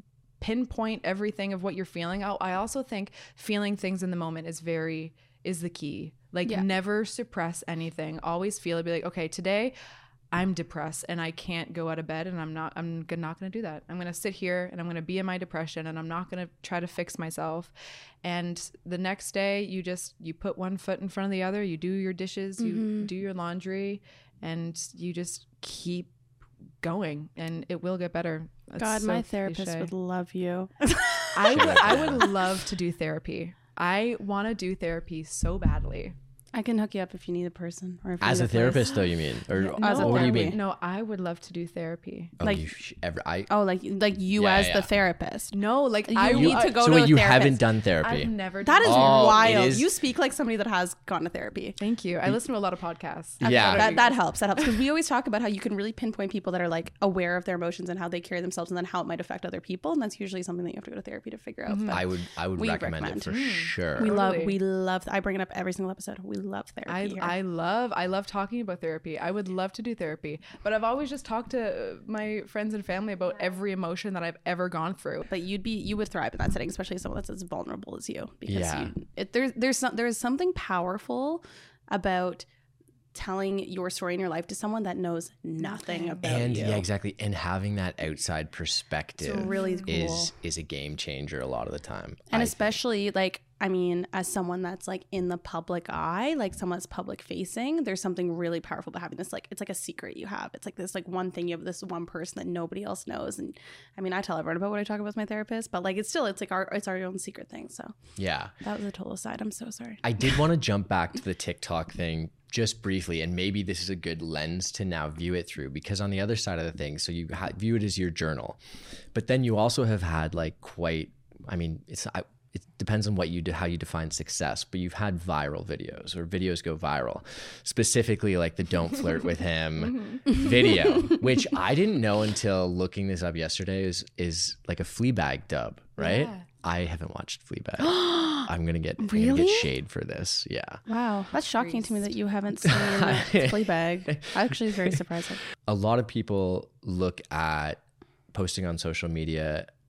pinpoint everything of what you're feeling. I, I also think feeling things in the moment is very, is the key. Like Yeah. never suppress anything. Always feel it. Be like, okay, today I'm depressed and I can't go out of bed, and I'm not, I'm g- not going to do that. I'm going to sit here and I'm going to be in my depression, and I'm not going to try to fix myself. And the next day you just, you put one foot in front of the other, you do your dishes, you Mm-hmm. do your laundry, and you just keep going, and it will get better. That's God, so my therapist cliche. would love you. I would, I would love to do therapy. I want to do therapy so badly. I can hook you up if you need a person or if you As need a place. therapist, though, you mean? Or As a what do you therapy. mean? No, I would love to do therapy. Oh, Like- you sh- ever, I, Oh, like like you Yeah, as yeah. the therapist. No, like You I need I- to go so to wait, a you therapist. haven't done therapy? I've never. That is done Oh, it wild. is- You speak like somebody that has gone to therapy. Thank you. I listen to a lot of podcasts. Yeah. That, that helps. That helps because we always talk about how you can really pinpoint people that are like aware of their emotions and how they carry themselves, and then how it might affect other people. And that's usually something that you have to go to therapy to figure out. But I would, I would We recommend, recommend. it for sure. we love, Totally. we love. I bring it up every single episode. We love therapy. I, here. I love I love talking about therapy. I would love to do therapy, but I've always just talked to my friends and family about every emotion that I've ever gone through. but you'd be you would thrive in that setting, especially someone that's as vulnerable as you, because Yeah. you, it, there's there's some, there's something powerful about telling your story in your life to someone that knows nothing about And you. yeah, exactly. And having that outside perspective really cool. is is a game changer a lot of the time. And I especially like, I mean, as someone that's like in the public eye, like someone that's public facing, there's something really powerful about having this, like, it's like a secret you have. It's like this, like one thing you have, this one person that nobody else knows. And I mean, I tell everyone about what I talk about with my therapist, but like, it's still, it's like our, it's our own secret thing. So yeah. that was a total aside. I'm so sorry. I did want to jump back to the TikTok thing just briefly, and maybe this is a good lens to now view it through, because on the other side of the thing, so you ha- view it as your journal, but then you also have had like quite, I mean, it's, I, it depends on what you do, how you define success, but you've had viral videos, or videos go viral, specifically like the "don't flirt with him" video, which I didn't know until looking this up yesterday is, is like a Fleabag dub, right? Yeah. I haven't watched Fleabag. I'm going to get, I'm gonna Really? get shade for this. Yeah. Wow. That's shocking to me that you haven't seen Fleabag. Actually, very surprising. A lot of people look at posting on social media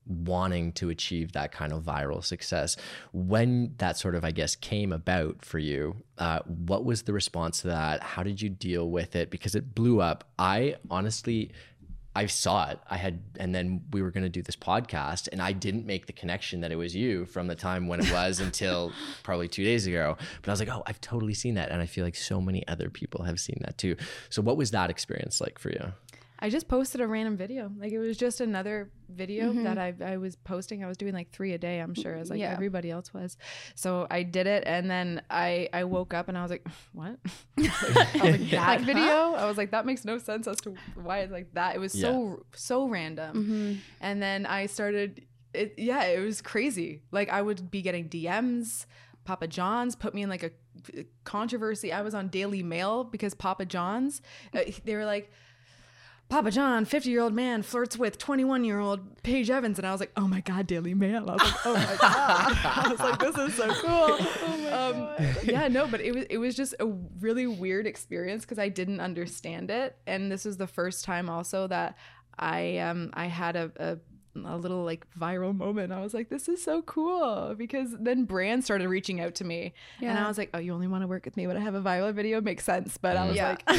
wanting to achieve that kind of viral success. When that sort of, I guess, came about for you, uh, what was the response to that? How did you deal with it? Because it blew up. I honestly, I saw it. I had, and then we were going to do this podcast, and I didn't make the connection that it was you from the time when it was until probably two days ago. But I was like, oh, I've totally seen that. And I feel like so many other people have seen that too. So what was that experience like for you? I just posted a random video. Like, it was just another video Mm-hmm. that I I was posting. I was doing like three a day, I'm sure, as like Yeah. everybody else was. So I did it, and then I I woke up and I was like, what? I was like, that video? I was like, that makes no sense as to why it's like that. It was so so random. Mm-hmm. And then I started. It yeah, it was crazy. Like, I would be getting D Ms. Papa John's put me in like a controversy. I was on Daily Mail because Papa John's, uh, they were like, Papa John, fifty-year-old man flirts with twenty-one-year-old Paige Evans. And I was like, oh my God, Daily Mail. I was like, oh my God. I was like, this is so cool. Oh my um, God. Yeah, no, but it was it was just a really weird experience because I didn't understand it. And this was the first time also that I um I had a, a a little like viral moment. I was like, this is so cool, because then brands started reaching out to me, Yeah. and I was like, oh, you only want to work with me when I have a viral video? Makes sense. But I was Yeah. like,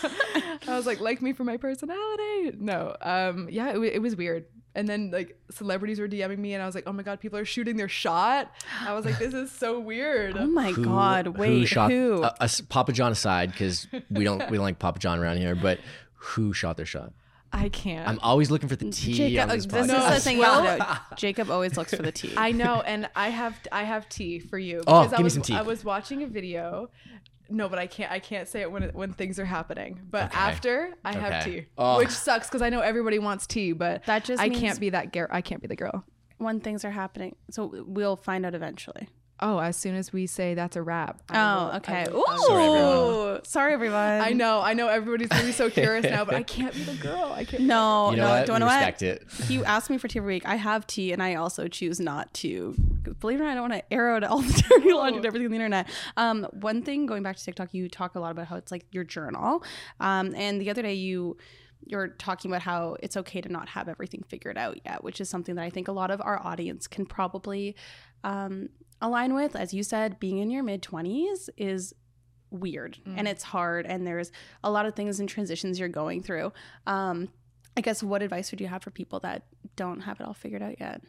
I was like, like me for my personality? No. Um, yeah, it, w- it was weird. And then like celebrities were DMing me, and I was like, oh my God, people are shooting their shot. I was like, this is so weird. Oh my Who- God. Wait, who shot who? Uh, us- Papa John aside, because we don't we don't like Papa John around here, but who shot their shot? I can't. I'm always looking for the tea Jacob, on this this podcast. is the thing you have to know. Jacob always looks for the tea. I know, and I have I have tea for you. Oh, because I give me was, some tea. I was watching a video. No, but I can't. I can't say it when it, when things are happening. But Okay. after, I have Okay. tea, Oh. which sucks because I know everybody wants tea. But That just I means- can't be that girl. I can't be the girl. When things are happening. So we'll find out eventually. Oh, as soon as we say that's a wrap. I Oh, will- I okay. will- I will- Sorry, everyone. Ooh. Sorry, everyone. I know. I know. Everybody's gonna be so curious now, but I can't be the girl. I can't. No, You know no. what? Do We you know what? respect it. He asked me for tea every week. I have tea, and I also choose not to. Believe it or not, I don't want to air out all the dirty laundry and everything on the internet. Um, one thing, going back to TikTok, you talk a lot about how it's like your journal. Um, and the other day you you're talking about how it's okay to not have everything figured out yet, which is something that I think a lot of our audience can probably um, align with. As you said, being in your mid twenties is weird and it's hard, and there's a lot of things and transitions you're going through. Um, I guess what advice would you have for people that don't have it all figured out yet?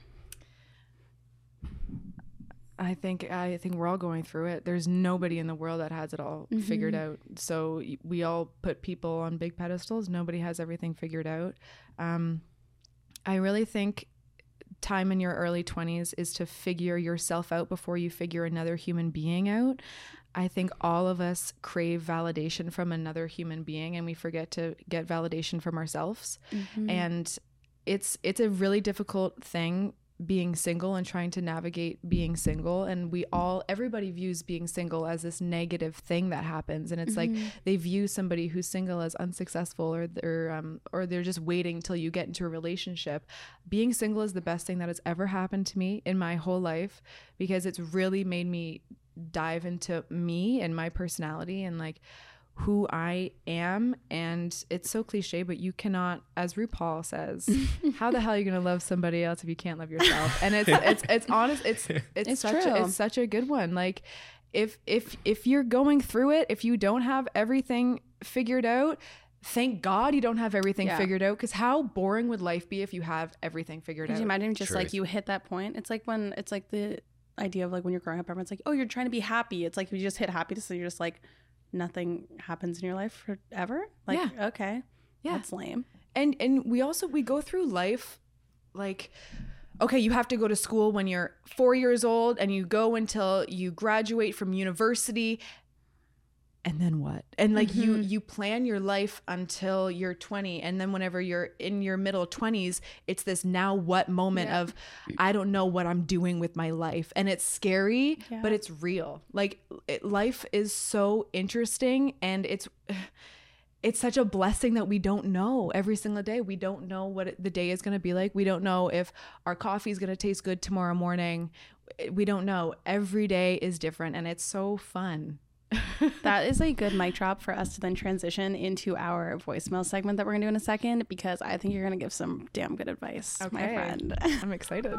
I think I think we're all going through it. There's nobody in the world that has it all figured out. So y- we all put people on big pedestals. Nobody has everything figured out. Um, I really think time in your early twenties is to figure yourself out before you figure another human being out. I think all of us crave validation from another human being, and we forget to get validation from ourselves. And it's it's a really difficult thing being single and trying to navigate being single. And we all, everybody views being single as this negative thing that happens. And it's like they view somebody who's single as unsuccessful, or they're, um, or they're just waiting till you get into a relationship. Being single is the best thing that has ever happened to me in my whole life, because it's really made me dive into me and my personality and like who I am. And it's so cliche, but you cannot, as RuPaul says, how the hell are you gonna love somebody else if you can't love yourself? And it's it's it's honest, it's it's, It's such true. a, it's such a good one. Like if if if you're going through it, if you don't have everything figured out, thank God you don't have everything Yeah. figured out, because how boring would life be if you have everything figured Could out? you imagine just like Truth. you hit that point? It's like when it's like the idea of like when you're growing up, everyone's like, oh, you're trying to be happy. It's like you just hit happiness, so you're just like, nothing happens in your life forever. Like, Yeah. okay, Yeah. that's lame. and and we also we go through life like, okay, you have to go to school when you're four years old, and you go until you graduate from university, and then what? And like you you plan your life until you're twenty, and then whenever you're in your middle twenties, it's this now what moment of I don't know what I'm doing with my life. And it's scary, Yeah. but it's real. Like it, life is so interesting, and it's it's such a blessing that we don't know every single day. We don't know what it, the day is going to be like. We don't know if our coffee is going to taste good tomorrow morning. We don't know. Every day is different, and it's so fun. That is a good mic drop for us to then transition into our voicemail segment that we're going to do in a second, because I think you're going to give some damn good advice, Okay. my friend. I'm excited.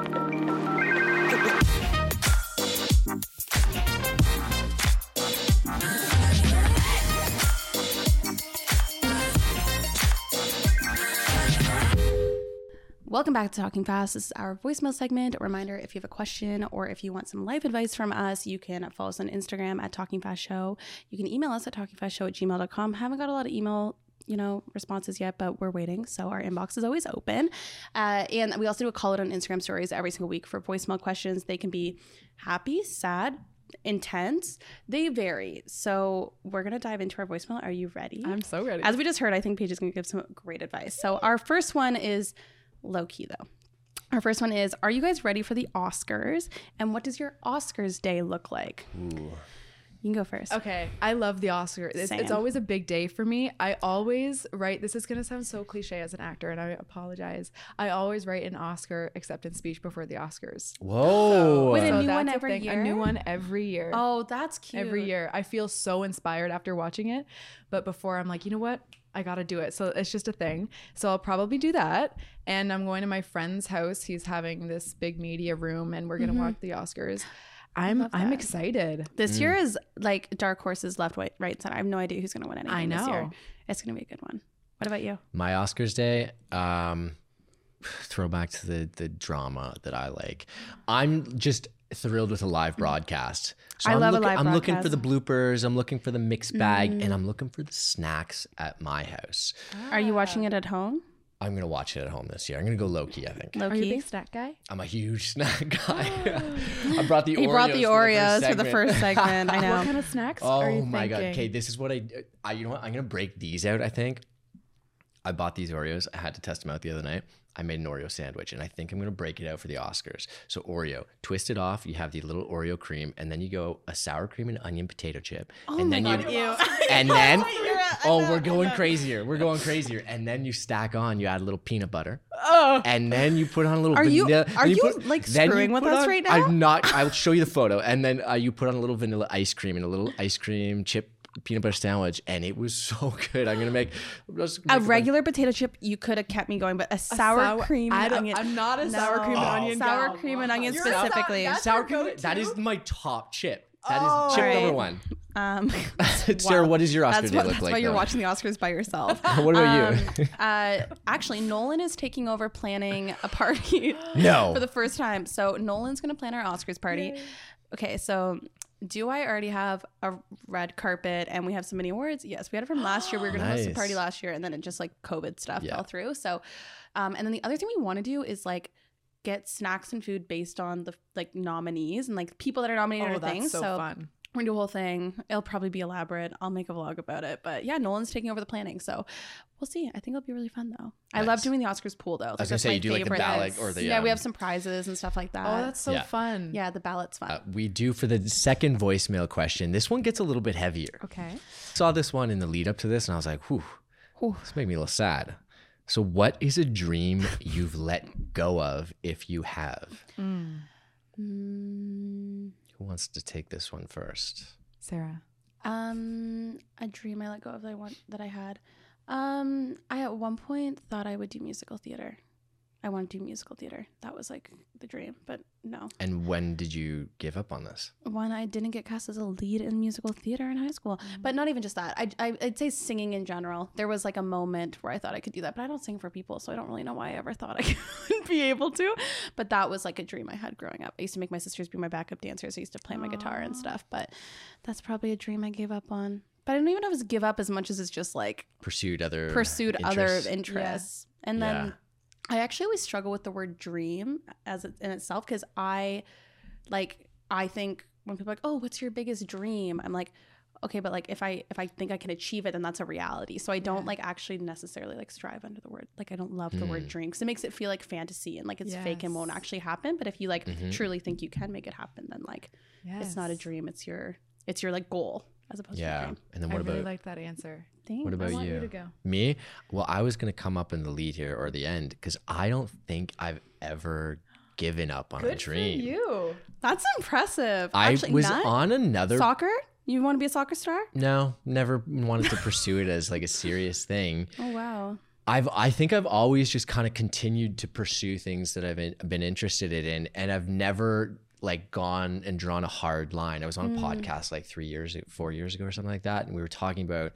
Welcome back to Talking Fast. This is our voicemail segment. A reminder, if you have a question or if you want some life advice from us, you can follow us on Instagram at Talking Fast Show. You can email us at talking fast show at gmail dot com. Haven't got a lot of email, you know, responses yet, but we're waiting. So our inbox is always open. Uh, and we also do a call it on Instagram stories every single week for voicemail questions. They can be happy, sad, intense. They vary. So we're going to dive into our voicemail. Are you ready? I'm so ready. As we just heard, I think Paige is going to give some great advice. So our first one is low key though. Our first one is, are you guys ready for the Oscars? And what does your Oscars day look like? Ooh. You can go first. Okay, I love the Oscar. It's, Same. it's always a big day for me. I always write, this is going to sound so cliche as an actor, and I apologize. I always write an Oscar acceptance speech before the Oscars. Whoa. Wait, a So new that's one a every thing, year? A new one every year. Oh, that's cute. Every year. I feel so inspired after watching it. But before, I'm like, you know what? I got to do it. So it's just a thing. So I'll probably do that. And I'm going to my friend's house. He's having this big media room, and we're going to Mm-hmm. watch the Oscars. I'm I'm excited. This year is like dark horses left, right, right, center. I have no idea who's going to win anything I this year. know. It's going to be a good one. What about you? My Oscars day, um, throwback to the the drama that I like. I'm just thrilled with a live broadcast. So I I'm love a looking, live I'm looking for broadcast. the bloopers. I'm looking for the mixed bag, and I'm looking for the snacks at my house. Are you watching it at home? I'm gonna watch it at home this year. I'm gonna go low key. I think Low Are you a key? big snack guy? I'm a huge snack guy. I brought the He Oreos brought the Oreos for the segment. first segment. I know. What kind of snacks Oh are you my god. thinking? Okay, this is what I, I. You know what? I'm gonna break these out. I think. I bought these Oreos. I had to test them out the other night. I made an Oreo sandwich, and I think I'm gonna break it out for the Oscars. So Oreo, twist it off. You have the little Oreo cream, and then you go a sour cream and onion potato chip, Oh and then you, and then oh, we're going crazier. We're going crazier, and then you stack on. You add a little peanut butter, and then you put on a little. Are you- vanilla, are then you, put- like, then you screwing with put us on- right now? I'm not. I'll show you the photo, and then uh, you put on a little vanilla ice cream and a little ice cream chip peanut butter sandwich, and it was so good. I'm gonna make just A make regular potato chip, you could have kept me going, but a sour, sour- cream I and don't- onion. I'm not a sour cream and onion Sour gal. cream and onion You're a sour- specifically. that's sour your cream. go-to? That is my top chip. That is Oh. chip Alright. number one. Um, Sarah, what does your Oscar that's day what, look that's like? why you're though? watching the Oscars by yourself. What about Um, you? uh, actually, Nolan is taking over planning a party No. for the first time. So Nolan's going to plan our Oscars party. Okay, so do I already have a red carpet and we have so many awards? Yes, we had it from last year. We were going to host a Nice. party last year, and then it just like COVID stuff Yeah. fell through. So, um, and then the other thing we want to do is like get snacks and food based on the like nominees and like people that are nominated Oh, or that's things. so fun. We're gonna do a whole thing. It'll probably be elaborate. I'll make a vlog about it. But yeah, Nolan's taking over the planning. So we'll see. I think it'll be really fun though. I love Nice. doing the Oscars pool though. I was Like, gonna that's say my you do like the favorite. ballot or the Yeah, we um, have some prizes and stuff like that. Oh, that's so Yeah. fun. yeah, the ballot's fun. Uh, we do for the second voicemail question. This one gets a little bit heavier. Okay. Saw this one in the lead up to this, and I was like, "Whew, Whew. this made me a little sad." So, what is a dream you've let go of, if you have? Mm, Who wants to take this one first? Sarah. um, a dream I let go of that I want that I had. Um, I at one point thought I would do musical theater. I want to do musical theater. That was like the dream, but no. And when did you give up on this? One, I didn't get cast as a lead in musical theater in high school, but not even just that. I, I, I'd say singing in general. There was like a moment where I thought I could do that, but I don't sing for people, so I don't really know why I ever thought I would be able to. But that was like a dream I had growing up. I used to make my sisters be my backup dancers. I used to play my guitar and stuff, but that's probably a dream I gave up on. But I don't even know if it's give up as much as it's just like Pursued other pursued interests? other interests. And then Yeah. I actually always struggle with the word dream as it, in itself, because I like I think when people are like, oh, what's your biggest dream? I'm like, okay, but like if I if I think I can achieve it, then that's a reality. So I don't like actually necessarily like strive under the word. Like I don't love the word dream because it makes it feel like fantasy and like it's fake and won't Yes. actually happen. But if you like Mhm. truly think you can make it happen, then like it's not a Yes. dream. It's your it's your like goal as opposed to a Yeah. dream. And then I what really about like that answer. Thanks. what about I want you? you to go. Me? Well, I was gonna come up in the lead here or the end because I don't think I've ever given up on a Good for dream. you. That's impressive. I Actually, was none? on another Soccer? You want to be a soccer star? No, never wanted to pursue it as like a serious thing. Oh, wow. I've, I think I've always just kind of continued to pursue things that I've been, been interested in, and I've never like gone and drawn a hard line. I was on a mm. podcast like three years, four years ago or something like that. And we were talking about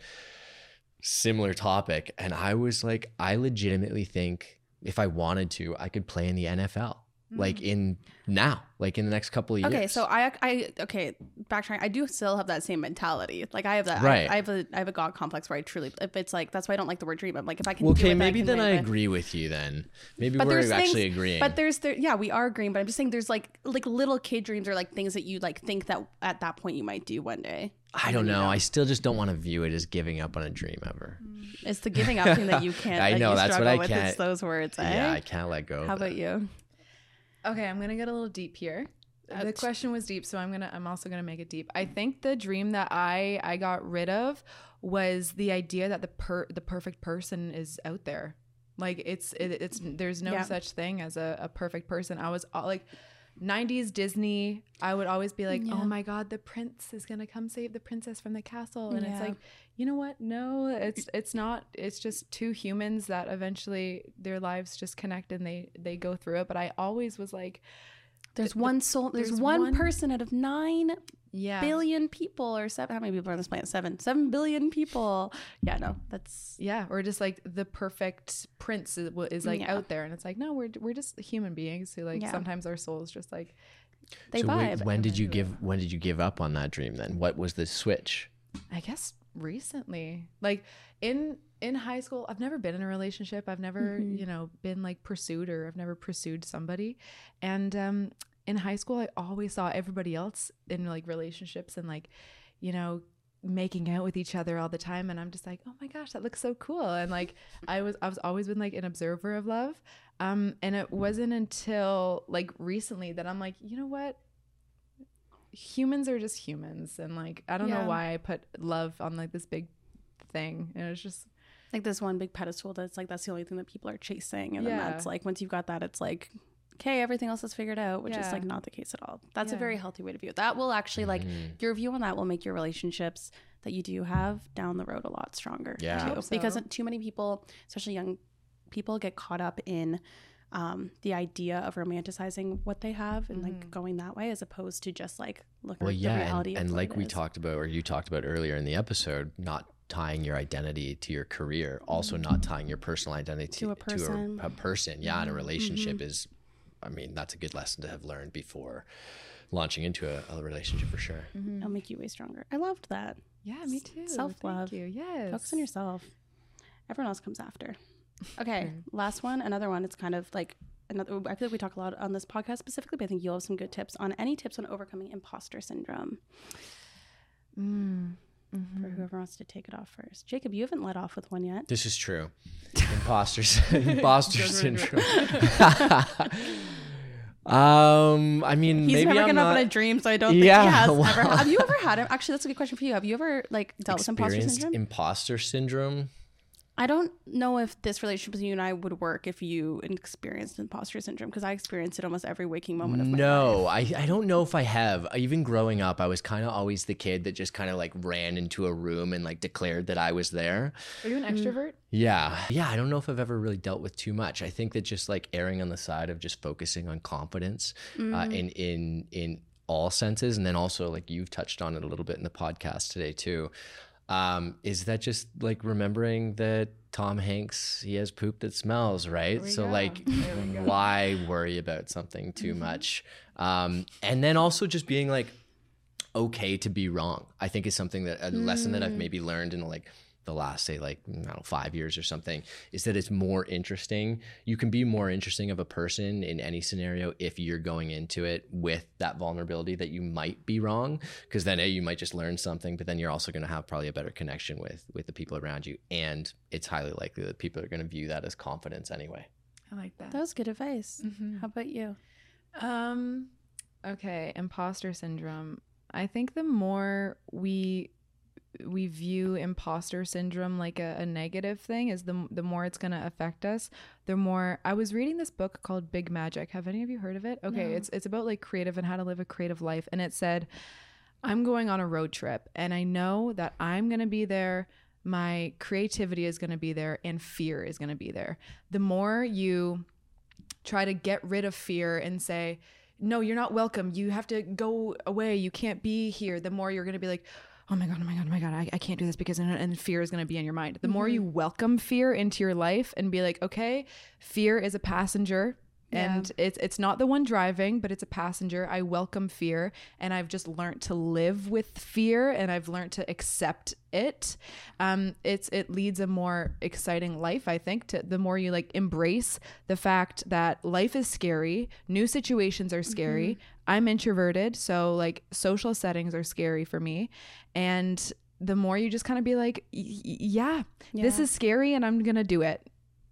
similar topic. And I was like, I legitimately think if I wanted to, I could play in the N F L. Like in now, like in the next couple of years. Okay, so I, I, okay, backtracking. I do still have that same mentality. Like I have that. Right. I, I have a, I have a God complex where I truly, if it's like, that's why I don't like the word dream. I'm like, if I can. Well, do okay, it, maybe I then I it. agree with you. Then maybe but we're actually things, agreeing. But there's there, yeah, we are agreeing. But I'm just saying, there's like like little kid dreams or like things that you like think that at that point you might do one day. I don't know. I still just don't want to view it as giving up on a dream ever. It's the giving up thing that you can't. I that know you that's what I with. can't. It's those words. Eh? Yeah, I can't let go. How of about that. you? Okay, I'm gonna get a little deep here. The question was deep, so I'm gonna I'm also gonna make it deep. I think the dream that I I got rid of was the idea that the per the perfect person is out there. Like it's it, it's there's no yeah. such thing as a, a perfect person. I was all, like nineties Disney. I would always be like, yeah. oh my God, the prince is gonna come save the princess from the castle, and yeah. it's like, you know what? No, it's it's not. It's just two humans that eventually their lives just connect and they they go through it. But I always was like, there's the, one soul. There's, there's one, one person out of nine yeah. billion people, or seven. How many people are on this planet? Seven. Seven billion people. Yeah, no, that's yeah. Or just like the perfect prince is, is like yeah. out there, and it's like, no, we're we're just human beings who like yeah. sometimes our souls just like they so vibe. Wait, when did you give? When did you give up on that dream? Then what was the switch? I guess recently, like in in high school. I've never been in a relationship. I've never mm-hmm. you know been like pursued, or I've never pursued somebody. And um in high school, I always saw everybody else in like relationships and like you know making out with each other all the time, and I'm just like, oh my gosh, that looks so cool. And like I was I was always been like an observer of love, um and it wasn't until like recently that I'm like, you know what, humans are just humans, and like I don't yeah. know why I put love on like this big thing, and it's just like this one big pedestal that's like that's the only thing that people are chasing, and yeah. then that's like once you've got that, it's like, okay, everything else is figured out, which yeah. is like not the case at all. That's yeah. a very healthy way to view it. That will actually like mm. your view on that will make your relationships that you do have down the road a lot stronger. Yeah, too. So. Because too many people, especially young people, get caught up in um, the idea of romanticizing what they have and mm-hmm. like going that way, as opposed to just like looking well, at yeah, the reality. and, of and like it we is. talked about, or you talked about earlier in the episode, not tying your identity to your career, also not tying your personal identity to a person. To a, a person. Yeah, and a relationship mm-hmm. is, I mean, that's a good lesson to have learned before launching into a, a relationship for sure. Mm-hmm. It'll make you way stronger. I loved that. Yeah, me too. Self-love. Thank you. Yes. Focus on yourself. Everyone else comes after. Okay, last one, another one. It's kind of like another. I feel like we talk a lot on this podcast specifically, but I think you'll have some good tips on any tips on overcoming imposter syndrome. Mm. Mm-hmm. For whoever wants to take it off first. Jacob, you haven't let off with one yet. This is true. Imposter, imposter syndrome. um, I mean, He's maybe never I'm given not... up on a dream, so I don't think yeah, he has wow. ever. Have you ever had it? Actually, that's a good question for you. Have you ever like dealt with imposter Experienced syndrome? Imposter syndrome. I don't know if this relationship with you and I would work if you experienced imposter syndrome, because I experienced it almost every waking moment of my no, life. No, I, I don't know if I have. Even growing up, I was kind of always the kid that just kind of like ran into a room and like declared that I was there. Are you an extrovert? Yeah. Yeah, I don't know if I've ever really dealt with too much. I think that just like erring on the side of just focusing on confidence mm. uh, in in in all senses, and then also like you've touched on it a little bit in the podcast today too. Um, is that just like remembering that Tom Hanks, he has poop that smells, right? So go. like, why worry about something too mm-hmm. much? Um, and then also just being like, okay to be wrong, I think is something that a mm. lesson that I've maybe learned in like the last, say like, I don't know, five years or something, is that it's more interesting. You can be more interesting of a person in any scenario if you're going into it with that vulnerability that you might be wrong, because then A, you might just learn something, but then you're also going to have probably a better connection with with the people around you, and it's highly likely that people are going to view that as confidence anyway. I like that. That was good advice. Mm-hmm. How about you? Um, okay, imposter syndrome. I think the more we we view imposter syndrome like a, a negative thing, is the the more it's going to affect us. The more I was reading this book called Big Magic. Have any of you heard of it? Okay, no. it's it's about like creative and how to live a creative life, and it said I'm going on a road trip and I know that I'm going to be there. My creativity is going to be there and fear is going to be there. The more you try to get rid of fear and say, no, you're not welcome. You have to go away. You can't be here. The more you're going to be like, oh my God, oh my God, oh my God, I, I can't do this because, and, and fear is going to be in your mind. The mm-hmm. more you welcome fear into your life and be like, okay, fear is a passenger. And yeah. it's it's not the one driving, but it's a passenger. I welcome fear, and I've just learned to live with fear, and I've learned to accept it. Um, it's it leads a more exciting life, I think. To the more you like embrace the fact that life is scary, new situations are scary. Mm-hmm. I'm introverted, so like social settings are scary for me, and the more you just kind of be like, yeah, yeah, this is scary, and I'm gonna do it.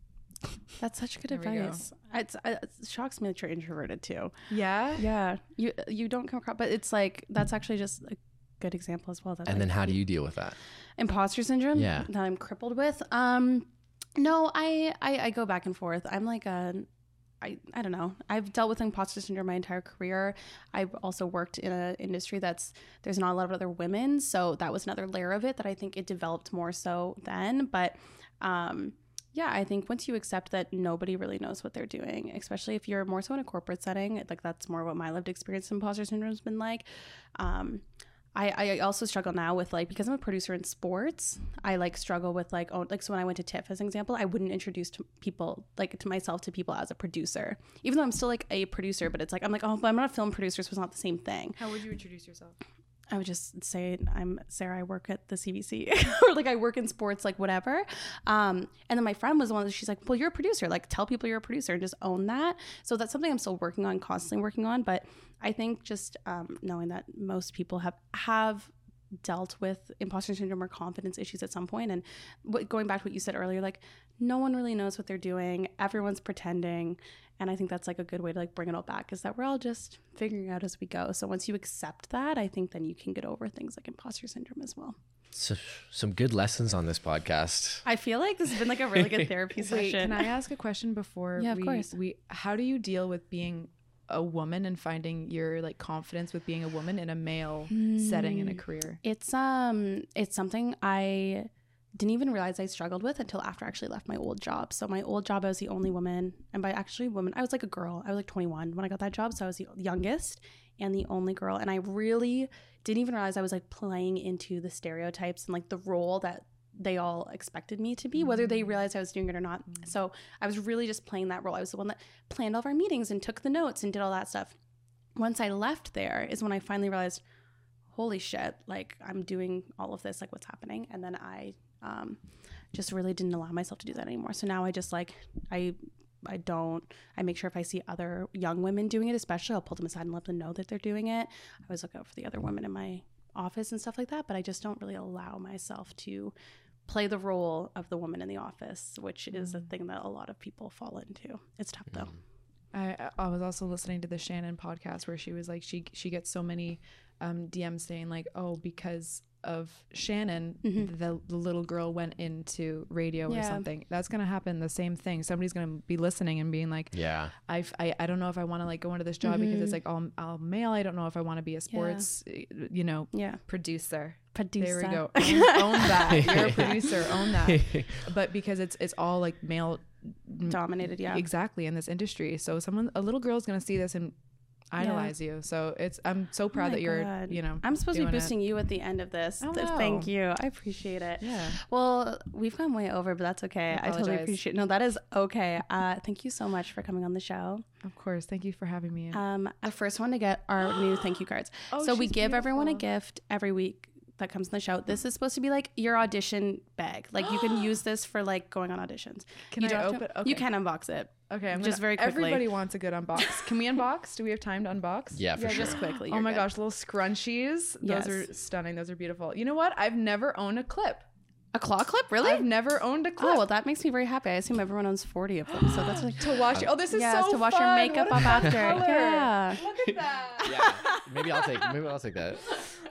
That's such good there advice. It's, it shocks me that you're introverted too. Yeah, yeah. You you don't come across, but it's like that's actually just a good example as well. That and like, then how do you deal with that? Imposter syndrome. Yeah, that I'm crippled with. Um, no, I, I I go back and forth. I'm like a, I I don't know. I've dealt with imposter syndrome my entire career. I've also worked in an industry that's there's not a lot of other women, so that was another layer of it that I think it developed more so then. But um. Yeah, I think once you accept that nobody really knows what they're doing, especially if you're more so in a corporate setting, like that's more what my lived experience in imposter syndrome has been like. Um, I, I also struggle now with like, because I'm a producer in sports, I like struggle with like, oh, like, so when I went to TIFF as an example, I wouldn't introduce to people, like to myself, to people as a producer, even though I'm still like a producer, but it's like, I'm like, oh, but I'm not a film producer, so it's not the same thing. How would you introduce yourself? I would just say I'm Sarah, I work at the C B C or like I work in sports, like whatever. Um, and then my friend was the one that she's like, well, you're a producer, like tell people you're a producer and just own that. So that's something I'm still working on, constantly working on. But I think just um, knowing that most people have, have dealt with imposter syndrome or confidence issues at some point. And what, going back to what you said earlier, like no one really knows what they're doing. Everyone's pretending. And I think that's like a good way to like bring it all back, is that we're all just figuring out as we go. So once you accept that, I think then you can get over things like imposter syndrome as well. So, some good lessons on this podcast. I feel like this has been like a really good therapy session. Wait, can I ask a question before yeah, of we, course. we, how do you deal with being a woman and finding your like confidence with being a woman in a male mm. setting in a career? It's, um, it's something I didn't even realize I struggled with until after I actually left my old job. So my old job, I was the only woman, and by actually woman, I was like a girl. I was like twenty-one when I got that job, so I was the youngest and the only girl. And I really didn't even realize I was like playing into the stereotypes and like the role that they all expected me to be, whether they realized I was doing it or not. Mm-hmm. So I was really just playing that role. I was the one that planned all of our meetings and took the notes and did all that stuff. Once I left there is when I finally realized, holy shit, like I'm doing all of this, like what's happening? And then I um, just really didn't allow myself to do that anymore. So now I just like, I I don't, I make sure if I see other young women doing it, especially, I'll pull them aside and let them know that they're doing it. I always look out for the other women in my office and stuff like that, but I just don't really allow myself to play the role of the woman in the office, which mm. is a thing that a lot of people fall into. It's tough though. I, I was also listening to the Shannon podcast where she was like, she she gets so many um, D Ms saying like, oh, because of Shannon, mm-hmm. the, the little girl went into radio yeah. or something. That's gonna happen. The same thing. Somebody's gonna be listening and being like, yeah, I've, I I don't know if I want to like go into this job mm-hmm. because it's like all, all male. I don't know if I want to be a sports, yeah. you know, yeah. producer. Producer. There we go. Own, own that. You're a producer. Own that. But because it's it's all like male dominated, yeah, exactly, in this industry. So someone, a little girl is gonna see this and idolize yeah. you. So it's, I'm so proud oh that you're, God. you know, I'm supposed to be boosting it. you at the end of this. Oh, Th- no. Thank you. I appreciate it. Yeah. Well, we've gone way over, but that's okay. I, I totally appreciate it. No, that is okay. Uh, thank you so much for coming on the show. Of course. Thank you for having me. Um, the first one to get our new thank you cards. Oh, so we give beautiful. everyone a gift every week that comes in the show. This is supposed to be like your audition bag. Like you can use this for like going on auditions. Can you I open it? Okay. You can unbox it. Okay, I'm just gonna, very quickly. Everybody wants a good unbox. Can we unbox? Do we have time to unbox? Yeah, for yeah, sure. Just quickly. Oh my good. gosh, little scrunchies. Yes. Those are stunning. Those are beautiful. You know what? I've never owned a clip. A claw clip? Really? I've never owned a clip. Oh, well, that makes me very happy. I assume everyone owns forty of them. So that's like to wash. Oh, this is yes, so to wash fun. your makeup What up after. color. Yeah. Look at that. Yeah. Maybe I'll take. Maybe I'll take that.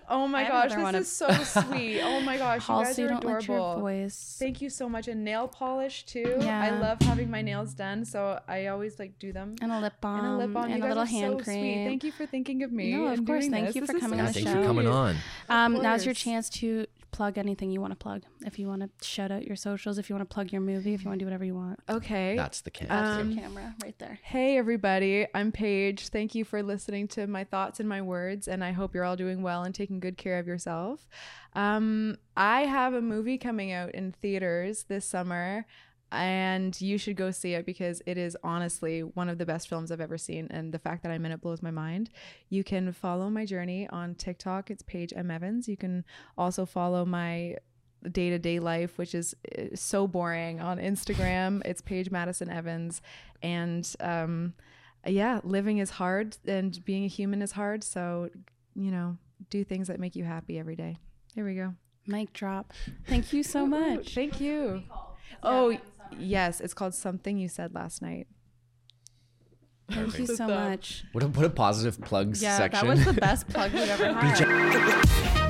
Oh my I have gosh, another one this of- is so sweet. Oh my gosh, you guys Halsey, are don't let your adorable. voice. Thank you so much. And nail polish too. Yeah. I love having my nails done, so I always like do them. And a lip balm. And a lip balm. And you a guys little are hand so cream. sweet. Thank you for thinking of me. No, of and course. doing Thank this. you This for is coming so on the Thanks show. for coming on. Um, Of now's your course. chance to plug anything you want to plug. If you want to shout out your socials, if you want to plug your movie, if you want to do whatever you want. Okay. That's the camera. That's Um, your camera right there. Hey everybody, I'm Paige. Thank you for listening to my thoughts and my words, and I hope you're all doing well and taking good care of yourself. Um, I have a movie coming out in theaters this summer, and you should go see it because it is honestly one of the best films I've ever seen, and the fact that I'm in it blows my mind. You can follow my journey on TikTok. It's Paige M. Evans. You can also follow my day-to-day life, which is uh, so boring, on Instagram. It's Paige Madison Evans. And um yeah, living is hard and being a human is hard, so you know, do things that make you happy every day. There we go. Mic drop. Thank you so much. Thank you. Oh yes, it's called Something You Said Last Night. Thank you so much. What a, what a positive plugs Yeah, section. that was the best plug we've ever had.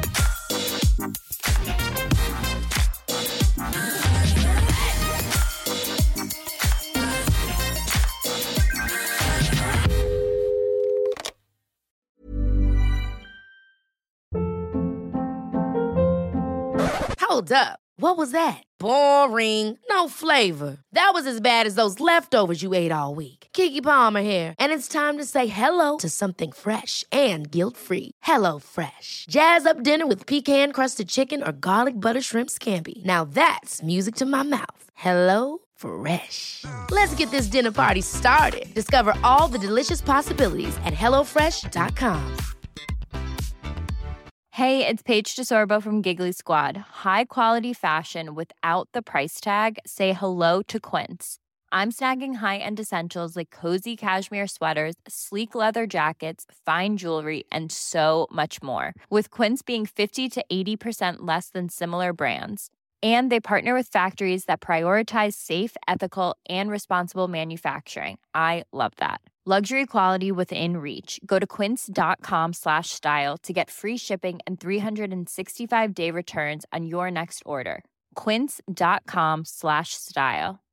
Hold up. What was that? Boring. No flavor. That was as bad as those leftovers you ate all week. Keke Palmer here, and it's time to say hello to something fresh and guilt-free. Hello Fresh. Jazz up dinner with pecan-crusted chicken or garlic butter shrimp scampi. Now that's music to my mouth. Hello Fresh. Let's get this dinner party started. Discover all the delicious possibilities at hello fresh dot com. Hey, it's Paige DeSorbo from Giggly Squad. High quality fashion without the price tag. Say hello to Quince. I'm snagging high-end essentials like cozy cashmere sweaters, sleek leather jackets, fine jewelry, and so much more. With Quince being fifty to eighty percent less than similar brands. And they partner with factories that prioritize safe, ethical, and responsible manufacturing. I love that. Luxury quality within reach. Go to quince.com slash style to get free shipping and three sixty-five day returns on your next order. Quince.com slash style.